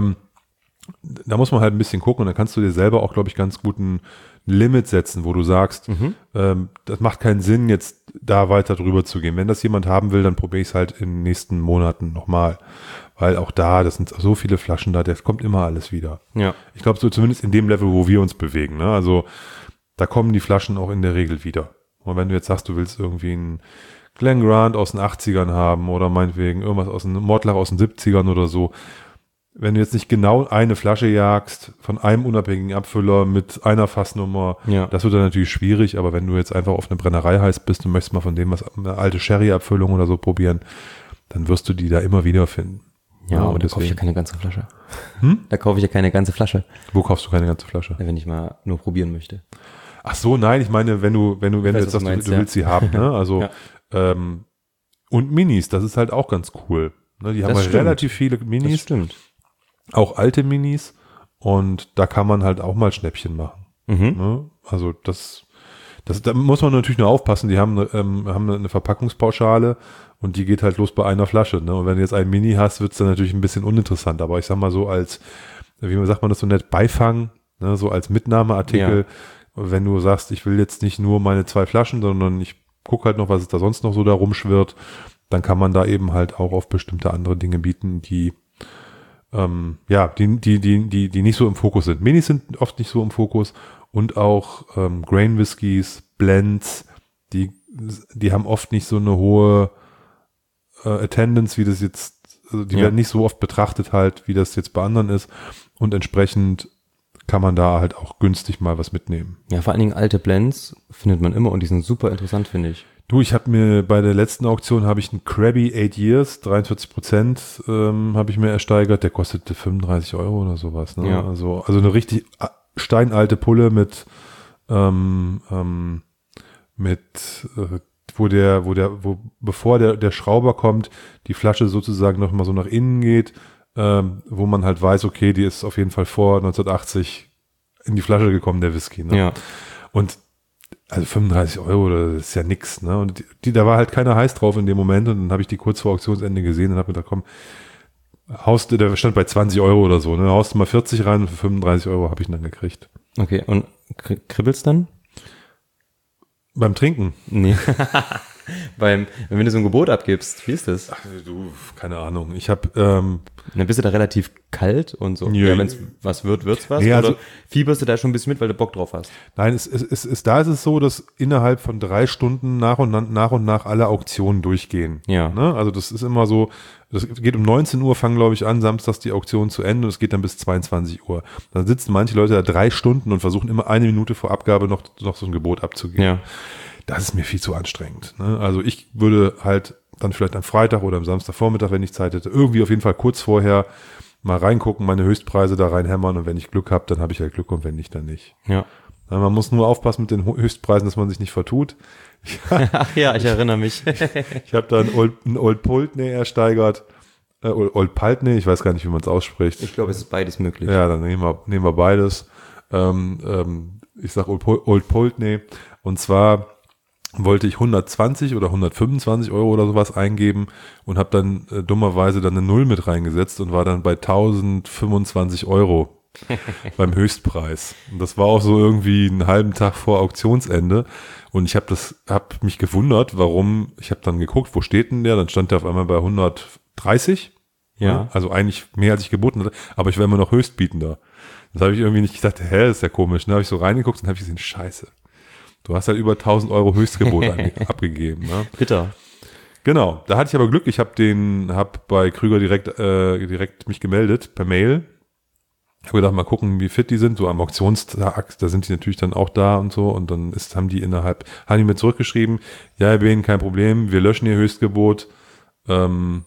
Da muss man halt ein bisschen gucken und dann kannst du dir selber auch, glaube ich, ganz gut ein Limit setzen, wo du sagst, das macht keinen Sinn, jetzt da weiter drüber zu gehen. Wenn das jemand haben will, dann probiere ich es halt in den nächsten Monaten nochmal. Weil auch das sind so viele Flaschen da, das kommt immer alles wieder. Ja. Ich glaube, so zumindest in dem Level, wo wir uns bewegen. Ne? Also da kommen die Flaschen auch in der Regel wieder. Und wenn du jetzt sagst, du willst irgendwie einen Glen Grant aus den 80ern haben oder meinetwegen irgendwas aus dem Mortlach aus den 70ern oder so, wenn du jetzt nicht genau eine Flasche jagst von einem unabhängigen Abfüller mit einer Fassnummer, das wird dann natürlich schwierig, aber wenn du jetzt einfach auf eine Brennerei heiß bist und möchtest mal von dem was eine alte Sherry-Abfüllung oder so probieren, dann wirst du die da immer wieder finden. Ja, aber da kaufe ich ja keine ganze Flasche. Da kaufe ich ja keine ganze Flasche. Wo kaufst du keine ganze Flasche? Wenn ich mal nur probieren möchte. Ach so, nein, ich meine, wenn du jetzt sagst, du willst sie haben, ne? Also, und Minis, das ist halt auch ganz cool. Ne? Die haben halt relativ viele Minis. Das stimmt. Auch alte Minis und da kann man halt auch mal Schnäppchen machen. Ne? Also da muss man natürlich nur aufpassen, die haben eine Verpackungspauschale und die geht halt los bei einer Flasche. Ne? Und wenn du jetzt ein Mini hast, wird es dann natürlich ein bisschen uninteressant. Aber ich sag mal so als, wie sagt man das so nett, Beifang, Ne, so als Mitnahmeartikel, wenn du sagst, ich will jetzt nicht nur meine 2 Flaschen, sondern ich gucke halt noch, was es da sonst noch so da rumschwirrt, dann kann man da eben halt auch auf bestimmte andere Dinge bieten, die die nicht so im Fokus sind. Minis sind oft nicht so im Fokus und auch Grain Whiskys, Blends, die haben oft nicht so eine hohe Attendance, wie das jetzt, also die werden nicht so oft betrachtet halt, wie das jetzt bei anderen ist und entsprechend kann man da halt auch günstig mal was mitnehmen. Ja, vor allen Dingen alte Blends findet man immer und die sind super interessant, finde ich. Du, ich habe mir bei der letzten Auktion habe ich einen Krabby 8 Years, 43% habe ich mir ersteigert, der kostete 35 € oder sowas. Ne? Ja. Also eine richtig steinalte Pulle mit bevor der Schrauber kommt, die Flasche sozusagen noch mal so nach innen geht, wo man halt weiß, okay, die ist auf jeden Fall vor 1980 in die Flasche gekommen, der Whisky. Ne? Ja. Und also 35 €, das ist ja nix, ne? Und da war halt keiner heiß drauf in dem Moment und dann habe ich die kurz vor Auktionsende gesehen und habe mir gedacht, komm, der stand bei 20 € oder so, ne? Haust du mal 40 rein und für 35 € habe ich ihn dann gekriegt. Okay, und kribbelt's dann? Beim Trinken? Nee. Wenn du so ein Gebot abgibst, wie ist das? Ach, du, keine Ahnung. Ich habe Dann bist du da relativ kalt und so. Ja, Ja, wenn es was wird, wird's was. Nee, also, oder fieberst du da schon ein bisschen mit, weil du Bock drauf hast? nein, da ist es so, dass innerhalb von 3 Stunden nach und nach alle Auktionen durchgehen. Ja. Ne? Also das ist immer so, das geht um 19 Uhr, fangen glaube ich an, samstags die Auktion zu Ende und es geht dann bis 22 Uhr. Dann sitzen manche Leute da 3 Stunden und versuchen immer 1 Minute vor Abgabe noch so ein Gebot abzugeben. Ja. Das ist mir viel zu anstrengend. Ne? Also ich würde halt dann vielleicht am Freitag oder am Samstagvormittag, wenn ich Zeit hätte, irgendwie auf jeden Fall kurz vorher mal reingucken, meine Höchstpreise da reinhämmern und wenn ich Glück habe, dann habe ich halt Glück und wenn nicht, dann nicht. Ja. Man muss nur aufpassen mit den Höchstpreisen, dass man sich nicht vertut. Ach ja, ich erinnere mich. Ich habe da einen Old Pulteney ersteigert, Old Pulteney, ich weiß gar nicht, wie man es ausspricht. Ich glaube, es ist beides möglich. Ja, dann nehmen wir beides. Ich sag Old Pulteney und zwar wollte ich 120 oder 125 € oder sowas eingeben und habe dann dummerweise dann eine Null mit reingesetzt und war dann bei 1025 € beim Höchstpreis. Und das war auch so irgendwie einen halben Tag vor Auktionsende und ich habe mich gewundert, warum, ich habe dann geguckt, wo steht denn der? Dann stand der auf einmal bei 130. Ja. Also eigentlich mehr als ich geboten hatte, aber ich war immer noch Höchstbietender. Das habe ich irgendwie nicht gedacht, das ist ja komisch. Dann habe ich so reingeguckt und habe ich gesehen, scheiße. Du hast halt über 1000 € Höchstgebot abgegeben. Ne? Bitter. Genau, da hatte ich aber Glück. Ich habe bei Krüger direkt mich gemeldet per Mail. Ich habe gedacht, mal gucken, wie fit die sind. So am Auktionstag, da sind die natürlich dann auch da und so. Und dann haben die mir zurückgeschrieben, ja, Herr Behn, kein Problem, wir löschen Ihr Höchstgebot. Gucken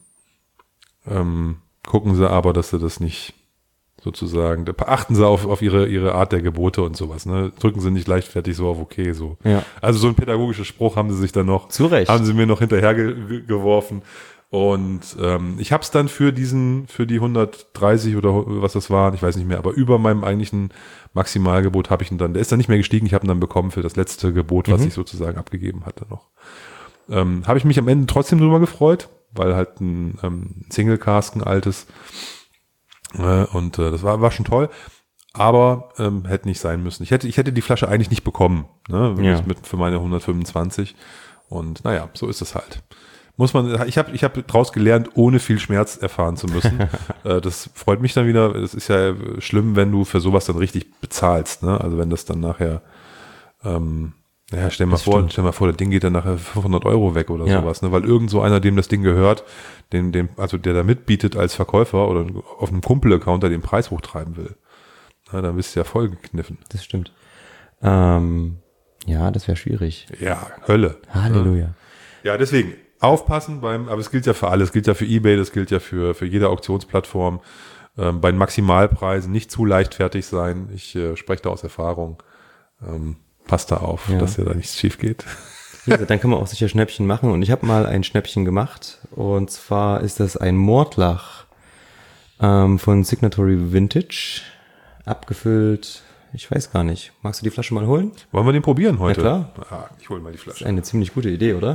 Sie aber, dass Sie das nicht sozusagen, da achten Sie auf ihre Art der Gebote und sowas, ne? Drücken Sie nicht leichtfertig so auf okay, so. Ja. Also so ein pädagogischer Spruch haben sie sich dann noch, Zu Recht. haben sie mir noch hinterher geworfen und ich habe es dann für die 130 oder was das waren, ich weiß nicht mehr, aber über meinem eigentlichen Maximalgebot habe ich ihn dann, der ist dann nicht mehr gestiegen, ich habe ihn dann bekommen für das letzte Gebot, was ich sozusagen abgegeben hatte noch. Habe ich mich am Ende trotzdem drüber gefreut, weil halt ein Single Cask, ein altes, und das war schon toll, aber hätte nicht sein müssen. Ich hätte die Flasche eigentlich nicht bekommen, ne, für meine 125 und naja, so ist es halt. Ich habe draus gelernt, ohne viel Schmerz erfahren zu müssen. Das freut mich dann wieder. Es ist ja schlimm, wenn du für sowas dann richtig bezahlst, ne? Also wenn das dann nachher stell mal vor, das Ding geht dann nachher 500 € weg oder sowas, ne? Weil irgend so einer, dem das Ding gehört, also der da mitbietet als Verkäufer oder auf einem Kumpel-Account, der den Preis hochtreiben will. Na, dann bist du ja voll gekniffen. Das stimmt. Ja, das wäre schwierig. Ja, Hölle. Halleluja. Ne? Ja, deswegen aufpassen aber es gilt ja für alles. Es gilt ja für eBay, das gilt ja für jede Auktionsplattform. Bei den Maximalpreisen nicht zu leichtfertig sein. Ich spreche da aus Erfahrung. Passt da auf, dass ja da nichts schief geht. Ja, dann kann man auch sicher Schnäppchen machen. Und ich habe mal ein Schnäppchen gemacht. Und zwar ist das ein Mordlach von Signatory Vintage. Abgefüllt, ich weiß gar nicht. Magst du die Flasche mal holen? Wollen wir den probieren heute? Ja, klar. Ah, ich hole mal die Flasche. Das ist eine ziemlich gute Idee, oder?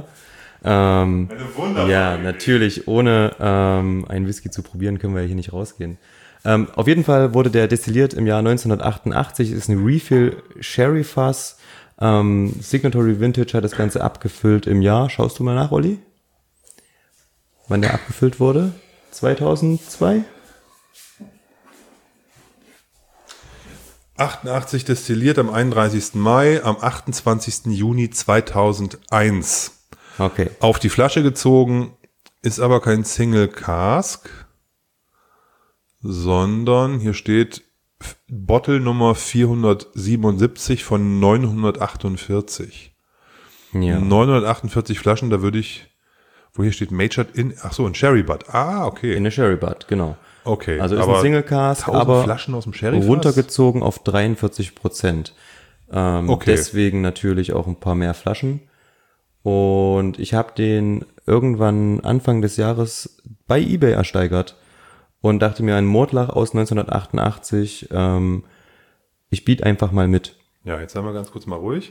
Eine wunderbare Ja, Idee. natürlich. Ohne einen Whisky zu probieren, können wir hier nicht rausgehen. Auf jeden Fall wurde der destilliert im Jahr 1988, ist ein Refill Sherry Fass. Signatory Vintage hat das Ganze abgefüllt im Jahr. Schaust du mal nach, Olli? Wann der abgefüllt wurde? 2002? 88 destilliert am 31. Mai, am 28. Juni 2001. Okay. Auf die Flasche gezogen, ist aber kein Single Cask, sondern hier steht Bottle Nummer 477 von 948. Ja. 948 Flaschen, da würde ich, wo hier steht Majored in, ach so, ein Sherry Butt. Ah, okay. In der Sherry Butt, genau. Okay. Also ist aber ein Single Cask, 1000 aber Flaschen aus dem Sherry runtergezogen auf 43%. Okay. Deswegen natürlich auch ein paar mehr Flaschen. Und ich habe den irgendwann Anfang des Jahres bei eBay ersteigert und dachte mir, ein Mordlach aus 1988, ich biete einfach mal mit. Ja, jetzt seien wir ganz kurz mal ruhig.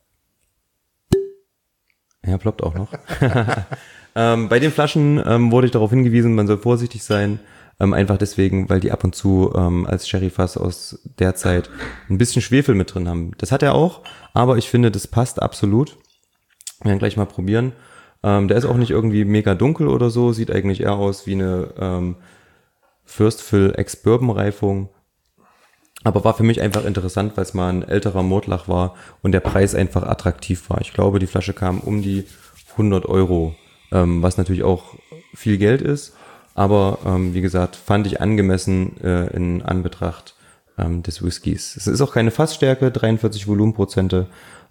Ja, ploppt auch noch. Bei den Flaschen wurde ich darauf hingewiesen, man soll vorsichtig sein. Einfach deswegen, weil die ab und zu als Sherryfass aus der Zeit ein bisschen Schwefel mit drin haben. Das hat er auch, aber ich finde, das passt absolut. Wir werden gleich mal probieren. Der ist auch nicht irgendwie mega dunkel oder so, sieht eigentlich eher aus wie eine First Fill Ex-Bourbon Reifung. Aber war für mich einfach interessant, weil es mal ein älterer Mordlach war und der Preis einfach attraktiv war. Ich glaube, die Flasche kam um die 100 €, was natürlich auch viel Geld ist. Aber wie gesagt, fand ich angemessen in Anbetracht des Whiskys. Es ist auch keine Fassstärke, 43 Volumenprozente.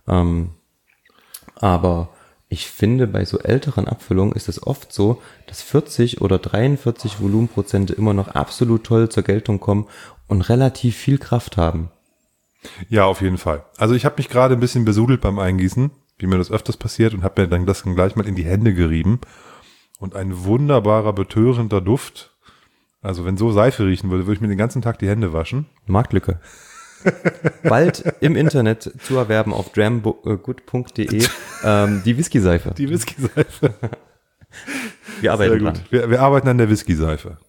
Aber ich finde, bei so älteren Abfüllungen ist es oft so, dass 40 oder 43 Volumenprozente immer noch absolut toll zur Geltung kommen und relativ viel Kraft haben. Ja, auf jeden Fall. Also ich habe mich gerade ein bisschen besudelt beim Eingießen, wie mir das öfters passiert, und habe mir dann das gleich mal in die Hände gerieben. Und ein wunderbarer, betörender Duft. Also wenn so Seife riechen würde, würde ich mir den ganzen Tag die Hände waschen. Marktlücke. Bald im Internet zu erwerben auf dramgood.de die Whisky-Seife. Die Whisky-Seife. Wir arbeiten dran. Wir arbeiten an der Whisky-Seife.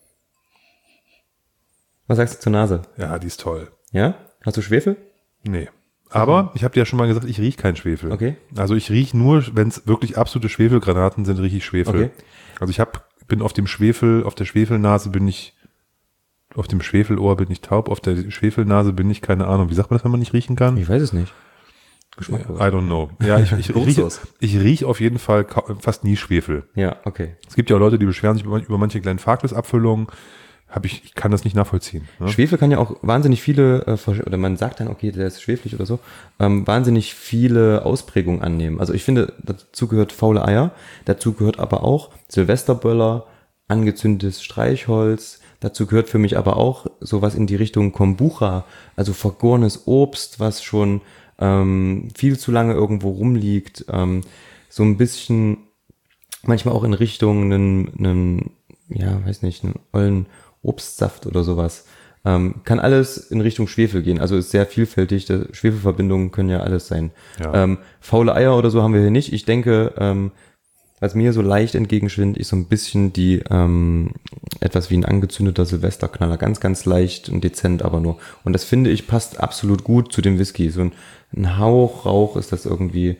Was sagst du zur Nase? Ja, die ist toll. Ja? Hast du Schwefel? Nee. Aber ich habe dir ja schon mal gesagt, ich rieche keinen Schwefel. Okay. Also ich rieche nur, wenn es wirklich absolute Schwefelgranaten sind, rieche ich Schwefel. Okay. Also bin auf dem Schwefel, auf der Schwefelnase bin ich, auf dem Schwefelohr bin ich taub, auf der Schwefelnase bin ich, keine Ahnung. Wie sagt man das, wenn man nicht riechen kann? Ich weiß es nicht. I don't know. Ja, ich riech auf jeden Fall fast nie Schwefel. Ja, okay. Es gibt ja auch Leute, die beschweren sich über manche kleinen Farkless-Abfüllungen. Ich kann das nicht nachvollziehen. Ne? Schwefel kann ja auch wahnsinnig viele, oder man sagt dann, okay, der ist schwefelig oder so, wahnsinnig viele Ausprägungen annehmen. Also ich finde, dazu gehört faule Eier, dazu gehört aber auch Silvesterböller, angezündetes Streichholz, dazu gehört für mich aber auch sowas in die Richtung Kombucha, also vergorenes Obst, was schon viel zu lange irgendwo rumliegt, so ein bisschen manchmal auch in Richtung einen ollen Obstsaft oder sowas. Kann alles in Richtung Schwefel gehen. Also ist sehr vielfältig. Schwefelverbindungen können ja alles sein. Ja. Faule Eier oder so haben wir hier nicht. Ich denke, was mir so leicht entgegenschwindet, ist so ein bisschen die etwas wie ein angezündeter Silvesterknaller. Ganz, ganz leicht und dezent aber nur. Und das finde ich passt absolut gut zu dem Whisky. So ein Hauch Rauch ist das irgendwie.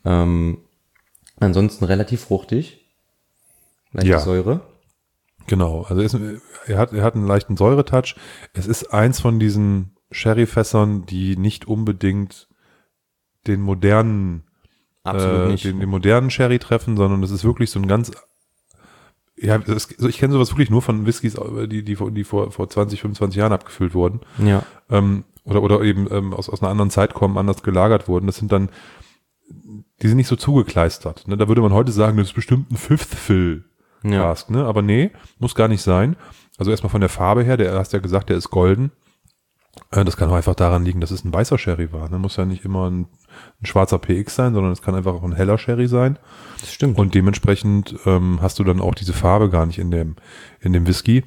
Ansonsten relativ fruchtig. Leichte Säure. Genau, also er hat einen leichten Säuretouch. Es ist eins von diesen Sherryfässern, die nicht unbedingt den modernen, den modernen Sherry treffen, sondern es ist wirklich so ein ganz, ja, ich kenne sowas wirklich nur von Whiskys, die vor 20, 25 Jahren abgefüllt wurden. Ja. Oder eben aus einer anderen Zeit kommen, anders gelagert wurden. Das sind dann, die sind nicht so zugekleistert. Ne? Da würde man heute sagen, das ist bestimmt ein Fifth Fill. Cask, ne? Aber nee, muss gar nicht sein. Also erstmal von der Farbe her, du hast ja gesagt, der ist golden. Das kann auch einfach daran liegen, dass es ein weißer Sherry war. Ne? Muss ja nicht immer ein schwarzer PX sein, sondern es kann einfach auch ein heller Sherry sein. Das stimmt. Und dementsprechend hast du dann auch diese Farbe gar nicht in dem Whisky.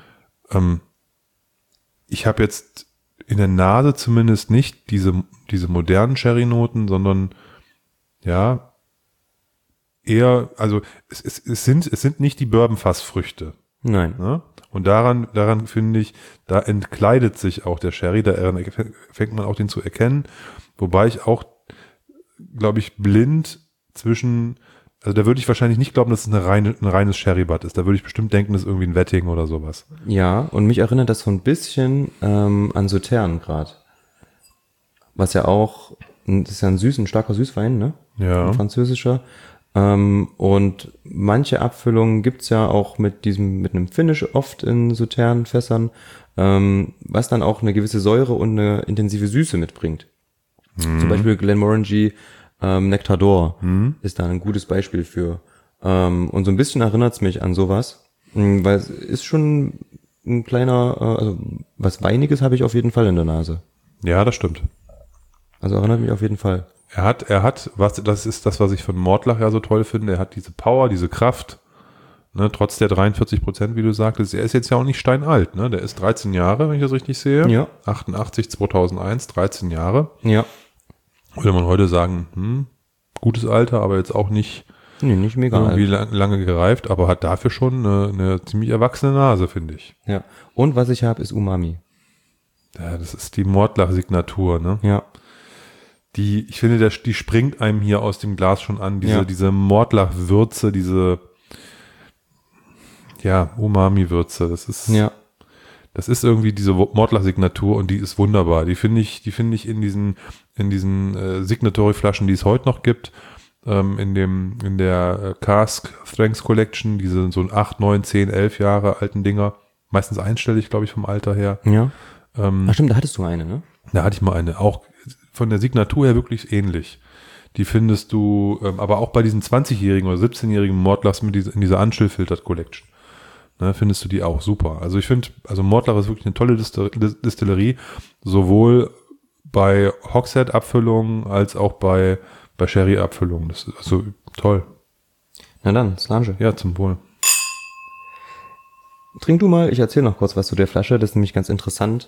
Ich habe jetzt in der Nase zumindest nicht diese modernen Sherry-Noten, sondern ja, eher, also es sind nicht die Bourbon-Fassfrüchte. Nein. Ne? Und daran finde ich, da entkleidet sich auch der Sherry, da fängt man auch den zu erkennen, wobei ich auch, glaube ich, blind also da würde ich wahrscheinlich nicht glauben, dass es ein reines Sherry-Bad ist. Da würde ich bestimmt denken, das ist irgendwie ein Wetting oder sowas. Ja, und mich erinnert das so ein bisschen an Sautern gerade. Was ja auch, das ist ja ein starker Süßwein, ne? Ja. Ein französischer. Und manche Abfüllungen gibt's ja auch mit einem Finish oft in Sautern-Fässern, was dann auch eine gewisse Säure und eine intensive Süße mitbringt. Zum Beispiel Glenmorangie Nectar d'Or ist da ein gutes Beispiel für. Und so ein bisschen erinnert's mich an sowas, weil es ist schon ein kleiner, also was Weiniges habe ich auf jeden Fall in der Nase. Ja, das stimmt. Also erinnert mich auf jeden Fall. Er hat, das ist das, was ich von Mortlach ja so toll finde, er hat diese Power, diese Kraft, ne, trotz der 43%, wie du sagtest, er ist jetzt ja auch nicht steinalt, ne, der ist 13 Jahre, wenn ich das richtig sehe. Ja. 88, 2001, 13 Jahre. Ja. Würde man heute sagen, gutes Alter, aber jetzt auch nicht, Nicht mega irgendwie alt. lange gereift, aber hat dafür schon eine ziemlich erwachsene Nase, finde ich. Ja. Und was ich habe, ist Umami. Ja, das ist die Mortlach-Signatur, ne? Ja. Ich finde, die springt einem hier aus dem Glas schon an, diese Mortlach-Würze, diese, ja, Umami-Würze, das ist irgendwie diese Mortlach-Signatur und die ist wunderbar. Die finde ich in diesen Signatory-Flaschen, die es heute noch gibt, in der Cask Strengths Collection, diese so 8, 9, 10, 11 Jahre alten Dinger, meistens einstellig, glaube ich, vom Alter her. Ja. Ach stimmt, da hattest du eine, ne? Da hatte ich mal eine, auch von der Signatur her wirklich ähnlich. Die findest du, aber auch bei diesen 20-jährigen oder 17-jährigen Mortlachs in dieser Unchill-Filtered Collection, ne, findest du die auch super. Also ich finde, Mortlach ist wirklich eine tolle Distillerie, sowohl bei Hogshead-Abfüllungen als auch bei Sherry-Abfüllungen. Das ist also toll. Na dann, Slange. Ja, zum Wohl. Trink du mal, ich erzähle noch kurz was zu der Flasche, das ist nämlich ganz interessant.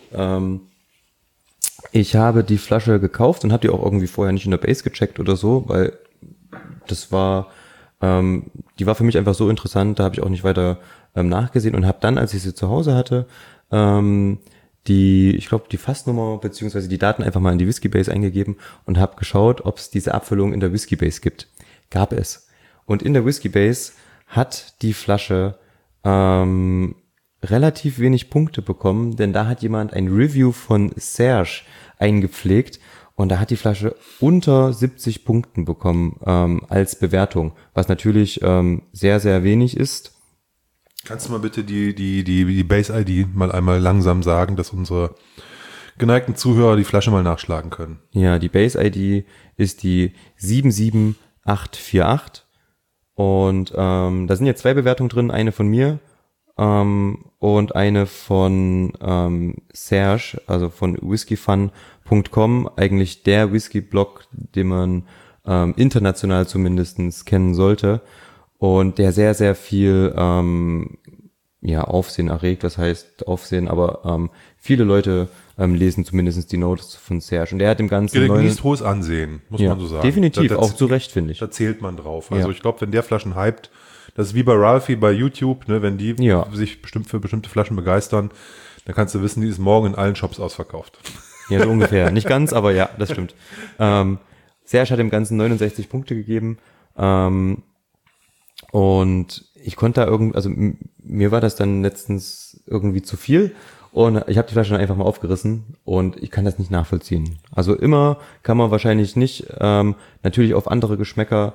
Ich habe die Flasche gekauft und habe die auch irgendwie vorher nicht in der Base gecheckt oder so, weil das war, die war für mich einfach so interessant, da habe ich auch nicht weiter nachgesehen und habe dann, als ich sie zu Hause hatte, ich glaube die Fassnummer beziehungsweise die Daten einfach mal in die Whisky Base eingegeben und habe geschaut, ob es diese Abfüllung in der Whisky Base gibt. Gab es. Und in der Whisky Base hat die Flasche relativ wenig Punkte bekommen, denn da hat jemand ein Review von Serge eingepflegt und da hat die Flasche unter 70 Punkten bekommen als Bewertung, was natürlich sehr, sehr wenig ist. Kannst du mal bitte die Base-ID mal einmal langsam sagen, dass unsere geneigten Zuhörer die Flasche mal nachschlagen können? Ja, die Base-ID ist die 77848 und da sind jetzt 2 Bewertungen drin, eine von mir und eine von Serge, also von whiskyfun.com, eigentlich der Whisky-Blog, den man international zumindest kennen sollte und der sehr, sehr viel Aufsehen erregt, das heißt Aufsehen, aber viele Leute lesen zumindest die Notes von Serge und der hat dem Ganzen genießt hohes Ansehen, muss man so sagen. Definitiv, auch zu Recht, finde ich. Da zählt man drauf. Also ich glaube, wenn der Flaschen hypt, das ist wie bei Ralphie bei YouTube, ne, wenn die sich für bestimmte Flaschen begeistern, dann kannst du wissen, die ist morgen in allen Shops ausverkauft. Ja, so ungefähr. Nicht ganz, aber ja, das stimmt. Serge hat dem Ganzen 69 Punkte gegeben. Und ich konnte da mir war das dann letztens irgendwie zu viel. Und ich habe die Flasche dann einfach mal aufgerissen und ich kann das nicht nachvollziehen. Also immer kann man wahrscheinlich nicht natürlich auf andere Geschmäcker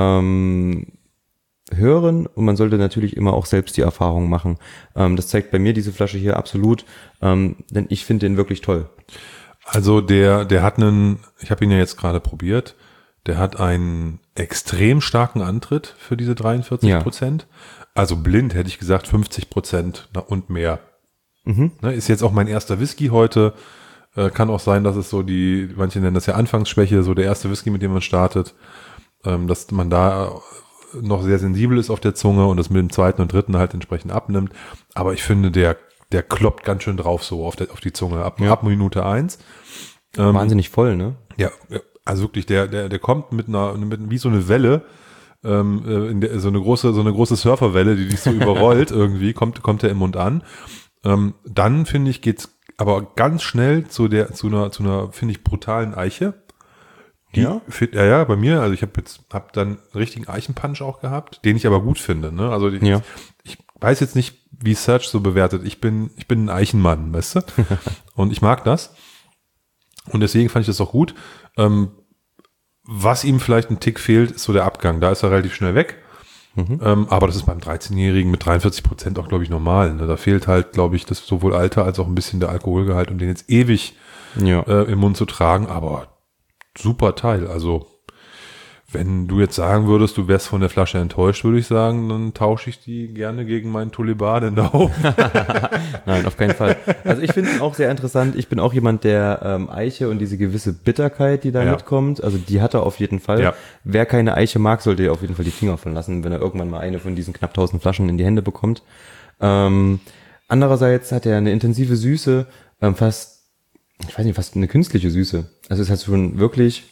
hören und man sollte natürlich immer auch selbst die Erfahrung machen. Das zeigt bei mir diese Flasche hier absolut, denn ich finde den wirklich toll. Also der hat ich habe ihn ja jetzt gerade probiert, der hat einen extrem starken Antritt für diese 43%. Ja. Also blind hätte ich gesagt 50% und mehr. Mhm. Ne, ist jetzt auch mein erster Whisky heute. Kann auch sein, dass es so manche nennen das ja Anfangsschwäche, so der erste Whisky, mit dem man startet, dass man da noch sehr sensibel ist auf der Zunge und das mit dem zweiten und dritten halt entsprechend abnimmt. Aber ich finde, der kloppt ganz schön drauf so auf die Zunge ab Minute 1. Wahnsinnig voll, ne? Ja, also wirklich, der kommt wie so eine Welle so eine große Surferwelle, die dich so überrollt irgendwie, kommt der im Mund an. Dann finde ich, geht's aber ganz schnell zu einer, finde ich, brutalen Eiche. Ja, bei mir, also ich habe dann einen richtigen Eichenpunch auch gehabt, den ich aber gut finde, ne? Also ich weiß jetzt nicht, wie Serge so bewertet. Ich bin ein Eichenmann, weißt du? Und ich mag das. Und deswegen fand ich das auch gut. Was ihm vielleicht ein Tick fehlt, ist so der Abgang. Da ist er relativ schnell weg. Aber das ist beim 13-Jährigen mit 43% auch, glaube ich, normal. Ne? Da fehlt halt, glaube ich, das sowohl Alter als auch ein bisschen der Alkoholgehalt, um den jetzt ewig im Mund zu tragen. Aber super Teil. Also wenn du jetzt sagen würdest, du wärst von der Flasche enttäuscht, würde ich sagen, dann tausche ich die gerne gegen meinen Tuliban in der Augen. Nein, auf keinen Fall. Also ich finde es auch sehr interessant. Ich bin auch jemand, der Eiche und diese gewisse Bitterkeit, die da mitkommt, also die hat er auf jeden Fall. Ja. Wer keine Eiche mag, sollte auf jeden Fall die Finger von lassen, wenn er irgendwann mal eine von diesen knapp 1000 Flaschen in die Hände bekommt. Andererseits hat er eine intensive Süße, fast eine künstliche Süße. Also es hat schon wirklich,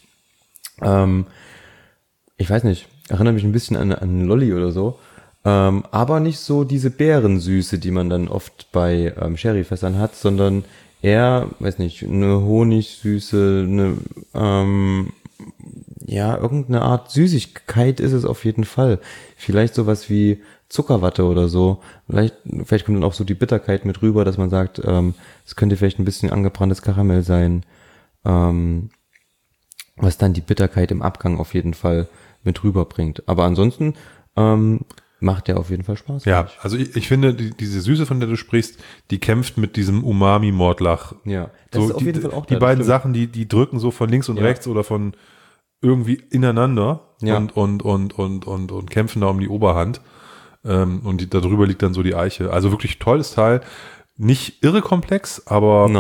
ich weiß nicht, erinnert mich ein bisschen an Lolli oder so, aber nicht so diese Beerensüße, die man dann oft bei Sherryfässern hat, sondern eher, weiß nicht, eine Honigsüße, irgendeine Art Süßigkeit ist es auf jeden Fall. Vielleicht sowas wie Zuckerwatte oder so. Vielleicht kommt dann auch so die Bitterkeit mit rüber, dass man sagt, es könnte vielleicht ein bisschen angebranntes Karamell sein, was dann die Bitterkeit im Abgang auf jeden Fall mit rüberbringt. Aber ansonsten macht der auf jeden Fall Spaß. Ja, also ich finde, diese Süße, von der du sprichst, die kämpft mit diesem Umami-Mordlach. Ja, das so, ist auf jeden Fall auch die beiden Sachen, die drücken so von links und rechts oder von irgendwie ineinander und kämpfen da um die Oberhand. Und darüber liegt dann so die Eiche. Also wirklich tolles Teil. Nicht irre komplex, aber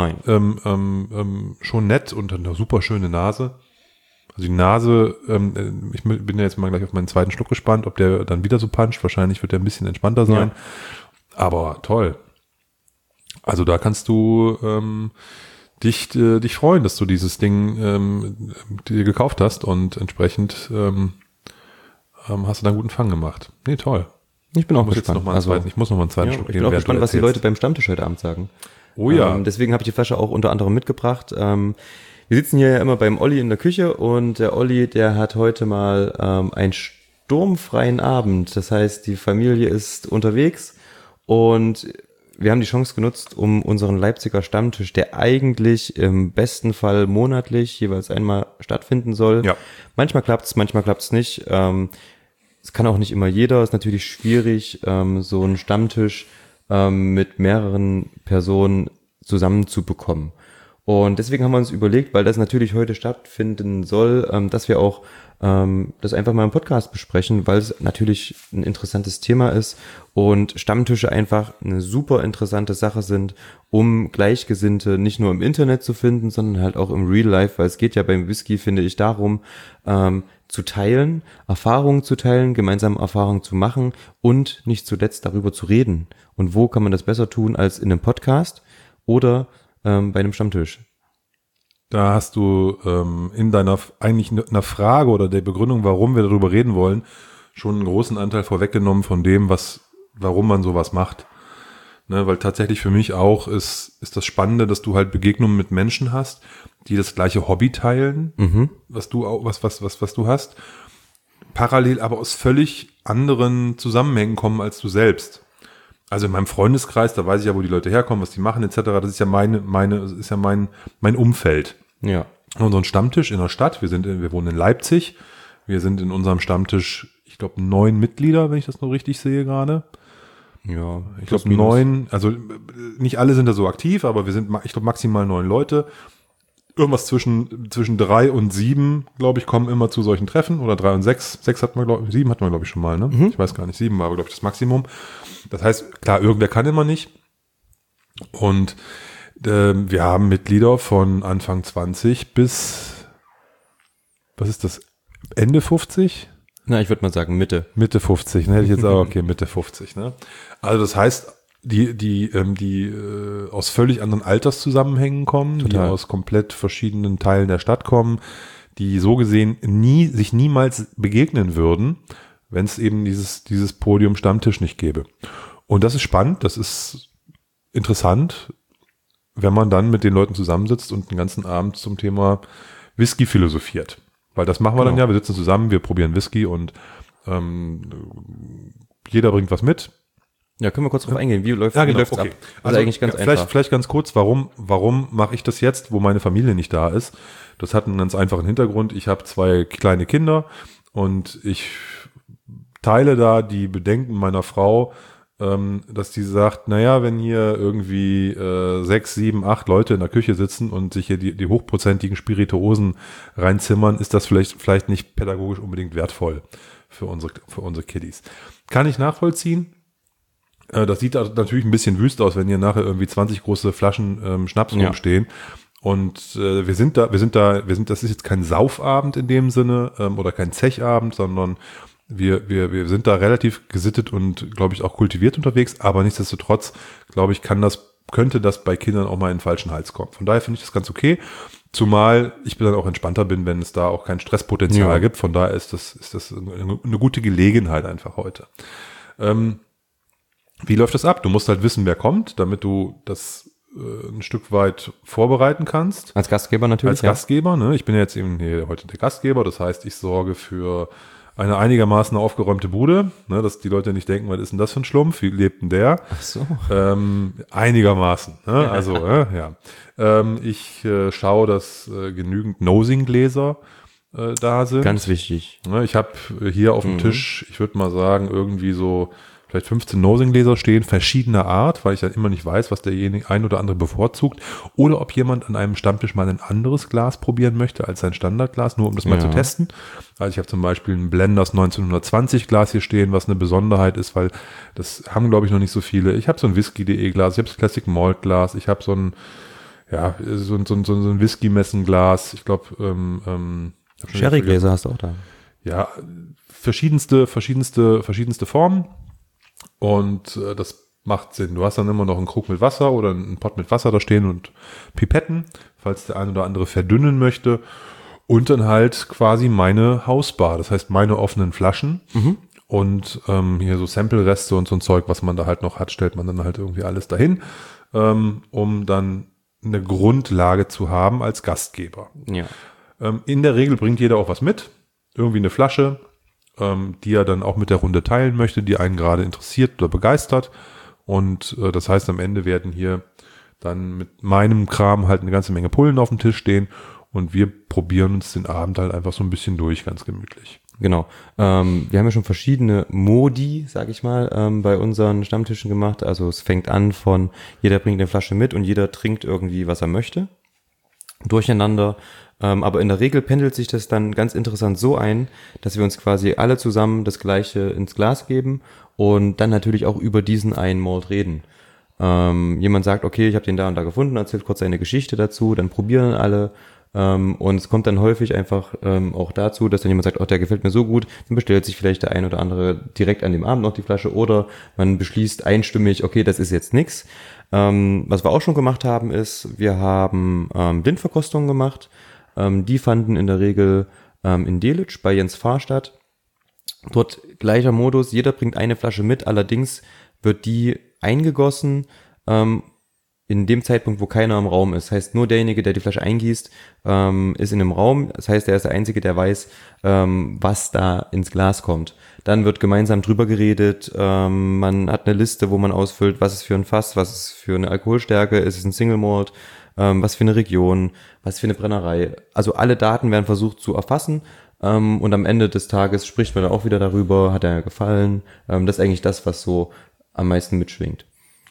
schon nett und eine super schöne Nase. Also die Nase, ich bin ja jetzt mal gleich auf meinen zweiten Schluck gespannt, ob der dann wieder so puncht. Wahrscheinlich wird der ein bisschen entspannter sein. Ja. Aber toll. Also da kannst du dich freuen, dass du dieses Ding dir gekauft hast und entsprechend hast du da einen guten Fang gemacht. Nee, toll. Ich bin auch gespannt. Ich muss noch mal einen zweiten Schluck nehmen. Ich bin auch gespannt, was die Leute beim Stammtisch heute Abend sagen. Oh ja. Deswegen habe ich die Flasche auch unter anderem mitgebracht. Wir sitzen hier ja immer beim Olli in der Küche und der Olli, der hat heute mal einen sturmfreien Abend. Das heißt, die Familie ist unterwegs und wir haben die Chance genutzt, um unseren Leipziger Stammtisch, der eigentlich im besten Fall monatlich jeweils einmal stattfinden soll. Ja. Manchmal klappt's nicht. Es kann auch nicht immer jeder. Ist natürlich schwierig, so einen Stammtisch mit mehreren Personen zusammenzubekommen. Und deswegen haben wir uns überlegt, weil das natürlich heute stattfinden soll, dass wir auch das einfach mal im Podcast besprechen, weil es natürlich ein interessantes Thema ist und Stammtische einfach eine super interessante Sache sind, um Gleichgesinnte nicht nur im Internet zu finden, sondern halt auch im Real Life, weil es geht ja beim Whisky, finde ich, darum, zu teilen, Erfahrungen zu teilen, gemeinsam Erfahrungen zu machen und nicht zuletzt darüber zu reden. Und wo kann man das besser tun als in einem Podcast oder bei einem Stammtisch? Da hast du in deiner eigentlich einer Frage oder der Begründung, warum wir darüber reden wollen, schon einen großen Anteil vorweggenommen von dem, warum man sowas macht. Ne, weil tatsächlich für mich auch ist das Spannende, dass du halt Begegnungen mit Menschen hast, die das gleiche Hobby teilen, was du hast, parallel aber aus völlig anderen Zusammenhängen kommen als du selbst. Also in meinem Freundeskreis, da weiß ich ja, wo die Leute herkommen, was die machen etc. Das ist ja mein Umfeld. Ja. Und so ein Stammtisch in der Stadt. Wir wohnen in Leipzig. Wir sind in unserem Stammtisch, ich glaube 9 Mitglieder, wenn ich das noch richtig sehe gerade. Ja, ich glaube 9. Also nicht alle sind da so aktiv, aber wir sind, ich glaube maximal 9 Leute. Irgendwas zwischen 3 und 7, glaube ich, kommen immer zu solchen Treffen. Oder 3 und 6. 7 hatten wir, glaube ich, schon mal, ne? Ich weiß gar nicht. 7 war aber, glaube ich, das Maximum. Das heißt, klar, irgendwer kann immer nicht. Und wir haben Mitglieder von Anfang 20 bis, was ist das, Ende 50? Na, ich würde mal sagen Mitte. Mitte 50, ne? Hätte ich jetzt auch, okay, Mitte 50, ne? Also das heißt, die aus völlig anderen Alterszusammenhängen kommen, Total. Die aus komplett verschiedenen Teilen der Stadt kommen, die so gesehen sich niemals begegnen würden, wenn es eben dieses Podium Stammtisch nicht gäbe. Und das ist spannend, das ist interessant, wenn man dann mit den Leuten zusammensitzt und den ganzen Abend zum Thema Whisky philosophiert. Weil das machen wir dann ja, wir sitzen zusammen, wir probieren Whisky und jeder bringt was mit. Ja, können wir kurz drauf eingehen. Wie läuft's okay. ab? Also eigentlich ganz einfach. Vielleicht ganz kurz, warum mache ich das jetzt, wo meine Familie nicht da ist? Das hat einen ganz einfachen Hintergrund. Ich habe 2 kleine Kinder und ich teile da die Bedenken meiner Frau, dass die sagt, naja, wenn hier irgendwie 6, 7, 8 Leute in der Küche sitzen und sich hier die hochprozentigen Spirituosen reinzimmern, ist das vielleicht nicht pädagogisch unbedingt wertvoll für unsere Kiddies. Kann ich nachvollziehen. Das sieht natürlich ein bisschen wüst aus, wenn hier nachher irgendwie 20 große Flaschen Schnaps rumstehen. Und wir sind da, das ist jetzt kein Saufabend in dem Sinne oder kein Zechabend, sondern wir sind da relativ gesittet und, glaube ich, auch kultiviert unterwegs, aber nichtsdestotrotz, glaube ich, könnte das bei Kindern auch mal in den falschen Hals kommen. Von daher finde ich das ganz okay, zumal ich dann auch entspannter bin, wenn es da auch kein Stresspotenzial gibt. Von daher ist das eine gute Gelegenheit einfach heute. Wie läuft das ab? Du musst halt wissen, wer kommt, damit du das ein Stück weit vorbereiten kannst. Als Gastgeber natürlich. Als Gastgeber, ne? Ich bin ja jetzt eben hier heute der Gastgeber, das heißt, ich sorge für eine einigermaßen aufgeräumte Bude, ne, dass die Leute nicht denken, was ist denn das für ein Schlumpf, wie lebt denn der? Ach so. Einigermaßen, ne? Also, ja. Ich schaue, dass genügend Nosing-Gläser da sind. Ganz wichtig. Ne, ich habe hier auf dem Tisch, ich würde mal sagen, irgendwie so vielleicht 15 Nosing-Gläser stehen, verschiedener Art, weil ich dann immer nicht weiß, was derjenige ein oder andere bevorzugt. Oder ob jemand an einem Stammtisch mal ein anderes Glas probieren möchte als sein Standardglas, nur um das mal zu testen. Also ich habe zum Beispiel ein Blenders 1920 Glas hier stehen, was eine Besonderheit ist, weil das haben, glaube ich, noch nicht so viele. Ich habe so ein Whisky.de Glas, ich habe das Classic Malt Glas, ich habe so ein Whisky-Messen-Glas. Ich glaube, Sherry-Gläser hast du auch da. Ja, verschiedenste Formen. Und das macht Sinn. Du hast dann immer noch einen Krug mit Wasser oder einen Pott mit Wasser da stehen und Pipetten, falls der ein oder andere verdünnen möchte. Und dann halt quasi meine Hausbar, das heißt meine offenen Flaschen. Und hier so Sample-Reste und so ein Zeug, was man da halt noch hat, stellt man dann halt irgendwie alles dahin, um dann eine Grundlage zu haben als Gastgeber. Ja. In der Regel bringt jeder auch was mit, irgendwie eine Flasche, die er dann auch mit der Runde teilen möchte, die einen gerade interessiert oder begeistert. Und das heißt, am Ende werden hier dann mit meinem Kram halt eine ganze Menge Pullen auf dem Tisch stehen und wir probieren uns den Abend halt einfach so ein bisschen durch, ganz gemütlich. Genau. Wir haben ja schon verschiedene Modi, sag ich mal, bei unseren Stammtischen gemacht. Also es fängt an von, jeder bringt eine Flasche mit und jeder trinkt irgendwie, was er möchte. Durcheinander. Aber in der Regel pendelt sich das dann ganz interessant so ein, dass wir uns quasi alle zusammen das Gleiche ins Glas geben und dann natürlich auch über diesen einen Malt reden. Jemand sagt, okay, ich habe den da und da gefunden, erzählt kurz seine Geschichte dazu, dann probieren alle und es kommt dann häufig einfach auch dazu, dass dann jemand sagt, oh, der gefällt mir so gut, dann bestellt sich vielleicht der ein oder andere direkt an dem Abend noch die Flasche oder man beschließt einstimmig, okay, das ist jetzt nix. Was wir auch schon gemacht haben ist, wir haben Blindverkostungen gemacht. Die fanden in der Regel in Delitzsch bei Jens Fahr statt. Dort gleicher Modus, jeder bringt eine Flasche mit, allerdings wird die eingegossen in dem Zeitpunkt, wo keiner im Raum ist. Das heißt, nur derjenige, der die Flasche eingießt, ist in dem Raum. Das heißt, er ist der Einzige, der weiß, was da ins Glas kommt. Dann wird gemeinsam drüber geredet. Man hat eine Liste, wo man ausfüllt, was ist für ein Fass, was ist für eine Alkoholstärke, ist es ein Single Malt, was für eine Region, was für eine Brennerei. Also alle Daten werden versucht zu erfassen und am Ende des Tages spricht man dann auch wieder darüber, hat er gefallen. Das ist eigentlich das, was so am meisten mitschwingt.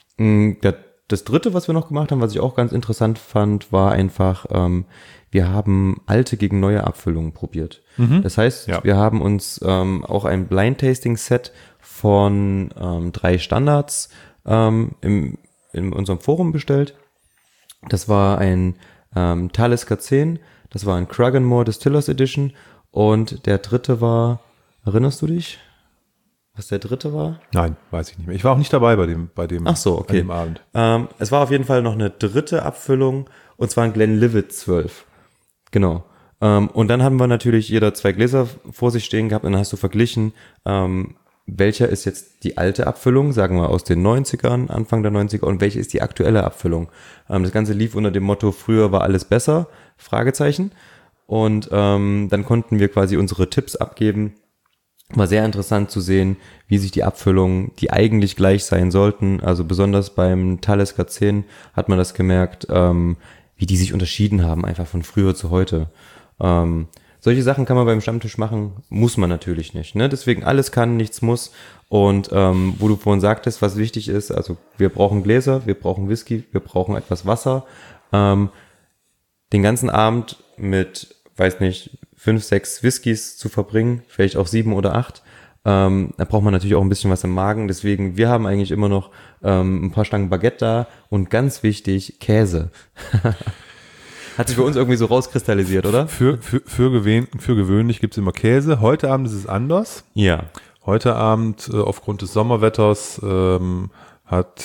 Das dritte, was wir noch gemacht haben, was ich auch ganz interessant fand, war einfach, wir haben alte gegen neue Abfüllungen probiert. Das heißt, wir haben uns auch ein Blind-Tasting-Set von 3 Standards in unserem Forum bestellt. Das war ein Talisker 10, das war ein Cragganmore Distillers Edition und der dritte war, erinnerst du dich, was der dritte war? Nein, weiß ich nicht mehr. Ich war auch nicht dabei bei dem Ach so, okay. Dem Abend. Es war auf jeden Fall noch eine dritte Abfüllung und zwar ein Glenlivet 12. Genau. Und dann haben wir natürlich jeder 2 Gläser vor sich stehen gehabt und dann hast du verglichen, welcher ist jetzt die alte Abfüllung, sagen wir aus den 90ern, Anfang der 90er, und welche ist die aktuelle Abfüllung. Das Ganze lief unter dem Motto, früher war alles besser, Fragezeichen. Und dann konnten wir quasi unsere Tipps abgeben. War sehr interessant zu sehen, wie sich die Abfüllungen, die eigentlich gleich sein sollten, also besonders beim Talisker 10 hat man das gemerkt, wie die sich unterschieden haben, einfach von früher zu heute. Solche Sachen kann man beim Stammtisch machen, muss man natürlich nicht. Ne? Deswegen alles kann, nichts muss. Und wo du vorhin sagtest, was wichtig ist, also wir brauchen Gläser, wir brauchen Whisky, wir brauchen etwas Wasser. Den ganzen Abend mit, weiß nicht, 5, 6 Whiskys zu verbringen, vielleicht auch 7 oder 8. Da braucht man natürlich auch ein bisschen was im Magen. Deswegen, wir haben eigentlich immer noch ein paar Stangen Baguette da und ganz wichtig, Käse. Hat sich bei uns irgendwie so rauskristallisiert, oder? Für gewöhnlich gibt es immer Käse. Heute Abend ist es anders. Ja. Heute Abend, aufgrund des Sommerwetters, hat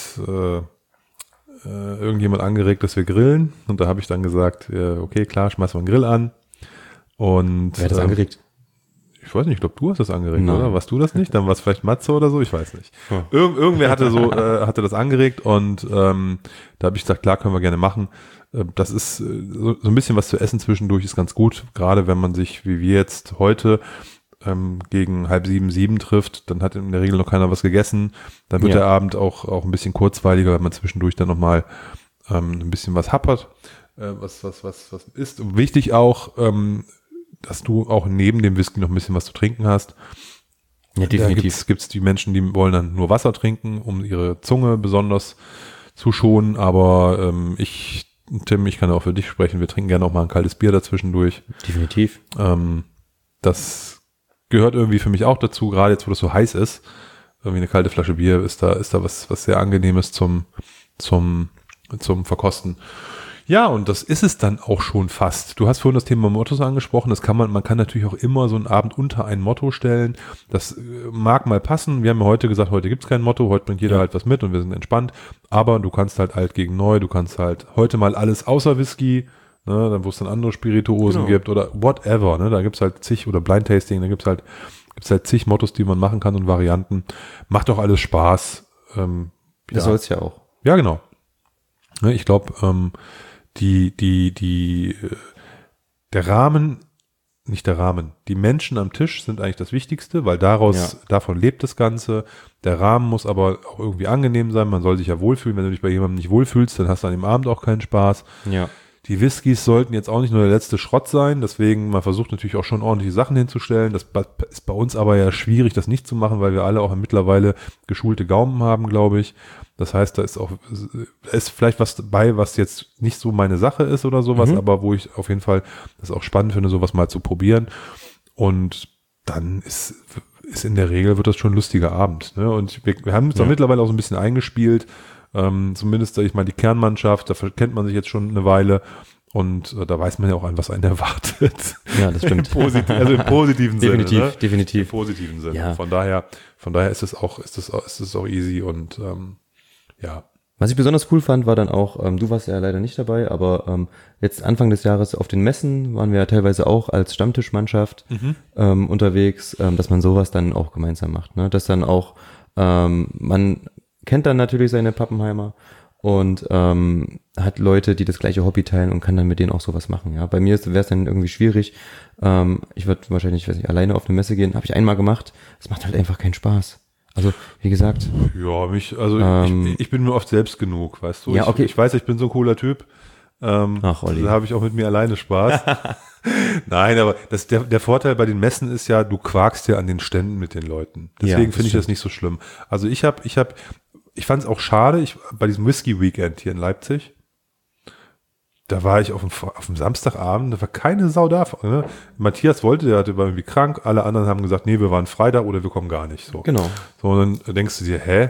irgendjemand angeregt, dass wir grillen. Und da habe ich dann gesagt, okay, klar, schmeiß mal einen Grill an. Und wer hat das angeregt? Ich weiß nicht, ich glaube, du hast das angeregt, Nein. oder? Warst du das nicht? Dann war es vielleicht Matze oder so, ich weiß nicht. Irgendwer hatte das angeregt und da habe ich gesagt, klar, können wir gerne machen. Das ist so ein bisschen was zu essen zwischendurch ist ganz gut, gerade wenn man sich, wie wir jetzt heute, gegen 6:30, 7 trifft, dann hat in der Regel noch keiner was gegessen. Dann wird der Abend auch ein bisschen kurzweiliger, wenn man zwischendurch dann nochmal ein bisschen was happert, was isst. Und wichtig auch, dass du auch neben dem Whisky noch ein bisschen was zu trinken hast. Ja, definitiv. Da gibt's die Menschen, die wollen dann nur Wasser trinken, um ihre Zunge besonders zu schonen, aber Tim, ich kann auch für dich sprechen, wir trinken gerne auch mal ein kaltes Bier dazwischendurch. Definitiv. Das gehört irgendwie für mich auch dazu, gerade jetzt, wo das so heiß ist. Irgendwie eine kalte Flasche Bier ist da was sehr Angenehmes zum Verkosten. Ja, und das ist es dann auch schon fast. Du hast vorhin das Thema Mottos angesprochen. Man kann natürlich auch immer so einen Abend unter ein Motto stellen. Das mag mal passen. Wir haben ja heute gesagt, heute gibt's kein Motto. Heute bringt jeder halt was mit und wir sind entspannt. Aber du kannst halt alt gegen neu. Du kannst halt heute mal alles außer Whisky, ne, dann wo es dann andere Spirituosen gibt oder whatever. Ne, da gibt's halt zig oder Blind Tasting. Da gibt's halt zig Mottos, die man machen kann und Varianten. Macht doch alles Spaß. Das soll's ja auch. Ja, genau. Ne, ich glaube, der Rahmen, nicht der Rahmen, die Menschen am Tisch sind eigentlich das Wichtigste, weil davon lebt das Ganze. Der Rahmen muss aber auch irgendwie angenehm sein, man soll sich ja wohlfühlen. Wenn du dich bei jemandem nicht wohlfühlst, dann hast du an dem Abend auch keinen Spaß. Ja. Die Whiskys sollten jetzt auch nicht nur der letzte Schrott sein, deswegen, man versucht natürlich auch schon ordentliche Sachen hinzustellen. Das ist bei uns aber ja schwierig, das nicht zu machen, weil wir alle auch mittlerweile geschulte Gaumen haben, glaube ich. Das heißt, da ist vielleicht was dabei, was jetzt nicht so meine Sache ist oder sowas, aber wo ich auf jeden Fall das auch spannend finde, sowas mal zu probieren. Und dann ist in der Regel, wird das schon ein lustiger Abend. Ne? Und wir haben uns da mittlerweile auch so ein bisschen eingespielt. Zumindest, sag ich mal, die Kernmannschaft, da kennt man sich jetzt schon eine Weile und da weiß man ja auch an, was einen erwartet. Ja, das stimmt. Im positiven Sinne. Definitiv. Im positiven Sinne. Ja. Von daher ist es auch easy und ja. Was ich besonders cool fand, war dann auch, du warst ja leider nicht dabei, aber jetzt Anfang des Jahres auf den Messen waren wir ja teilweise auch als Stammtischmannschaft unterwegs, dass man sowas dann auch gemeinsam macht. Ne? Dass dann auch, man kennt dann natürlich seine Pappenheimer und hat Leute, die das gleiche Hobby teilen und kann dann mit denen auch sowas machen. Ja, bei mir wäre es dann irgendwie schwierig. Ich würde wahrscheinlich, alleine auf eine Messe gehen. Habe ich einmal gemacht. Es macht halt einfach keinen Spaß. Also, wie gesagt. Ja, ich bin mir oft selbst genug, weißt du. Ja, okay. Ich weiß, ich bin so ein cooler Typ. Ach, Olli. Da habe ich auch mit mir alleine Spaß. Nein, aber der Vorteil bei den Messen ist ja, du quakst ja an den Ständen mit den Leuten. Deswegen finde ich das nicht so schlimm. Also ich fand es auch schade, bei diesem Whisky Weekend hier in Leipzig, da war ich auf dem Samstagabend, da war keine Sau da. Ne? Matthias war irgendwie krank, alle anderen haben gesagt, nee, wir waren Freitag oder wir kommen gar nicht. So. Genau. So, und dann denkst du dir,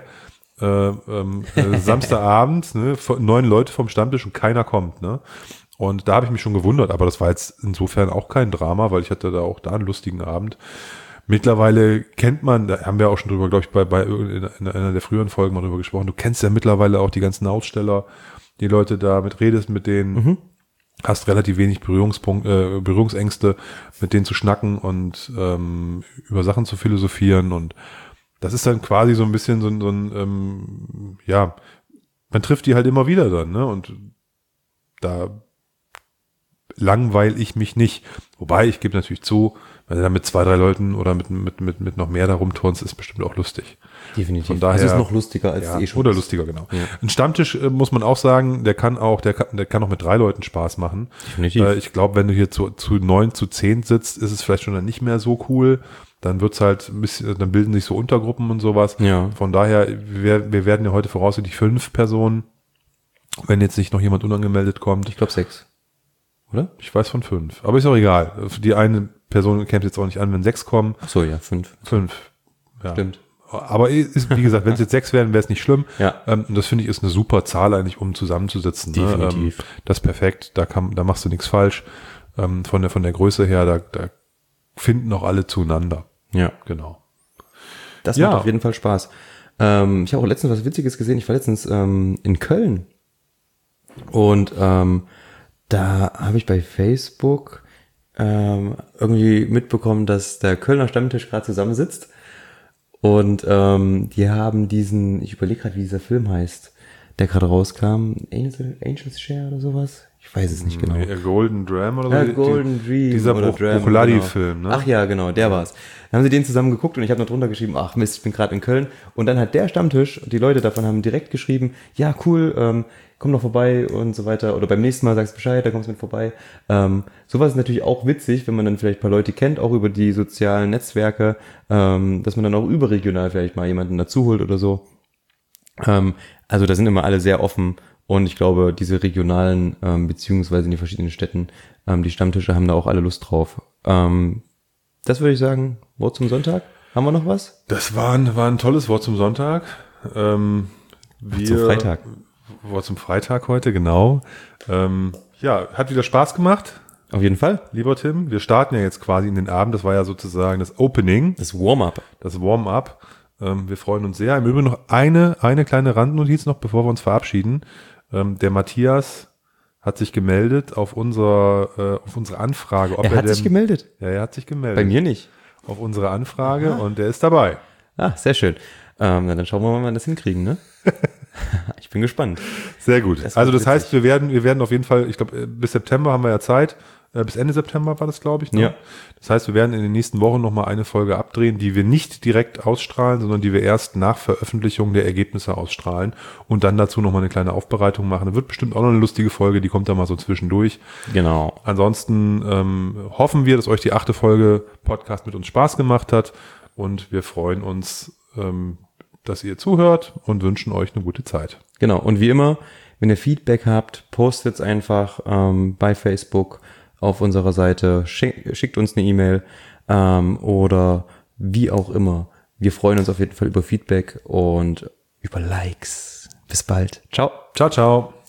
Samstagabend, ne, 9 Leute vom Stammtisch und keiner kommt, ne? Und da habe ich mich schon gewundert, aber das war jetzt insofern auch kein Drama, weil ich hatte da einen lustigen Abend. Mittlerweile kennt man, da haben wir auch schon drüber, glaube ich, in einer der früheren Folgen mal drüber gesprochen, du kennst ja mittlerweile auch die ganzen Aussteller, die Leute da redest mit denen. hast relativ wenig Berührungsängste, mit denen zu schnacken und über Sachen zu philosophieren. Und das ist dann quasi so ein bisschen so ein ja, man trifft die halt immer wieder dann, ne? Und da langweile ich mich nicht. Wobei, ich gebe natürlich zu, wenn du da mit 2, 3 Leuten oder mit noch mehr da rumturnst, ist bestimmt auch lustig. Definitiv. Von daher, es ist noch lustiger als ja, eh schon. oder lustiger, genau. Ja. Ein Stammtisch, muss man auch sagen, der kann auch mit 3 Leuten Spaß machen. Definitiv. Ich glaube, wenn du hier zu 9, zu 10 sitzt, ist es vielleicht schon dann nicht mehr so cool. Dann wird's halt ein bisschen, dann bilden sich so Untergruppen und sowas. Ja. Von daher, wir werden ja heute voraussichtlich 5 Personen, wenn jetzt nicht noch jemand unangemeldet kommt. Ich glaube 6. Oder? Ich weiß von 5. Aber ist auch egal. Die eine Person kämpft jetzt auch nicht an, wenn 6 kommen. Ach so, ja, 5. 5. Ja. Stimmt. Aber ist, wie gesagt, wenn es jetzt 6 werden, wäre es nicht schlimm. Ja. Und das finde ich ist eine super Zahl eigentlich, um zusammenzusitzen. Definitiv. Ne? Das ist perfekt. Da machst du nichts falsch. Von der Größe her, da finden auch alle zueinander. Ja. Genau. Das Ja. macht auf jeden Fall Spaß. Ich habe auch letztens was Witziges gesehen. Ich war letztens in Köln. Und da habe ich bei Facebook irgendwie mitbekommen, dass der Kölner Stammtisch gerade zusammensitzt. Und die haben diesen, ich überlege gerade, wie dieser Film heißt, der gerade rauskam, Angel's Share oder sowas? Ich weiß es nicht genau. Nee, Golden Dram oder so? Ja, Golden Dream Dieser oder Dram, Brucholadi-Film, ne? Ach ja, genau, der war's. Dann haben sie den zusammen geguckt und ich habe noch drunter geschrieben, ach Mist, ich bin gerade in Köln. Und dann hat der Stammtisch, die Leute davon haben direkt geschrieben, ja cool, komm doch vorbei und so weiter. Oder beim nächsten Mal sagst du Bescheid, da kommst du mit vorbei. Sowas ist natürlich auch witzig, wenn man dann vielleicht ein paar Leute kennt, auch über die sozialen Netzwerke, dass man dann auch überregional vielleicht mal jemanden dazu holt oder so. Also da sind immer alle sehr offen. Und ich glaube, diese regionalen, beziehungsweise in den verschiedenen Städten, die Stammtische haben da auch alle Lust drauf. Das würde ich sagen, Wort zum Sonntag. Haben wir noch was? Das war ein tolles Wort zum Sonntag. Zum Freitag. Wort zum Freitag heute, genau. Ja, hat wieder Spaß gemacht. Auf jeden Fall. Lieber Tim, wir starten ja jetzt quasi in den Abend. Das war ja sozusagen das Opening. Das Warm-up. Das Warm-up. Wir freuen uns sehr. Im Übrigen noch eine kleine Randnotiz noch, bevor wir uns verabschieden. Der Matthias hat sich gemeldet auf unsere Anfrage. Ob Er hat sich gemeldet. Ja, er hat sich gemeldet. Bei mir nicht. Auf unsere Anfrage und der ist dabei. Ah, sehr schön. Na, dann schauen wir mal, wann wir das hinkriegen, ne? Ich bin gespannt. Sehr gut. Das Also wird das heißt, wir werden auf jeden Fall, ich glaube, bis September haben wir ja Zeit. Bis Ende September war das, glaube ich. Ne? Ja. Das heißt, wir werden in den nächsten Wochen nochmal eine Folge abdrehen, die wir nicht direkt ausstrahlen, sondern die wir erst nach Veröffentlichung der Ergebnisse ausstrahlen und dann dazu nochmal eine kleine Aufbereitung machen. Da wird bestimmt auch noch eine lustige Folge, die kommt da mal so zwischendurch. Genau. Ansonsten hoffen wir, dass euch die 8. Folge Podcast mit uns Spaß gemacht hat und wir freuen uns, dass ihr zuhört und wünschen euch eine gute Zeit. Genau. Und wie immer, wenn ihr Feedback habt, postet's einfach bei Facebook auf unserer Seite, schickt uns eine E-Mail oder wie auch immer. Wir freuen uns auf jeden Fall über Feedback und über Likes. Bis bald. Ciao. Ciao, ciao.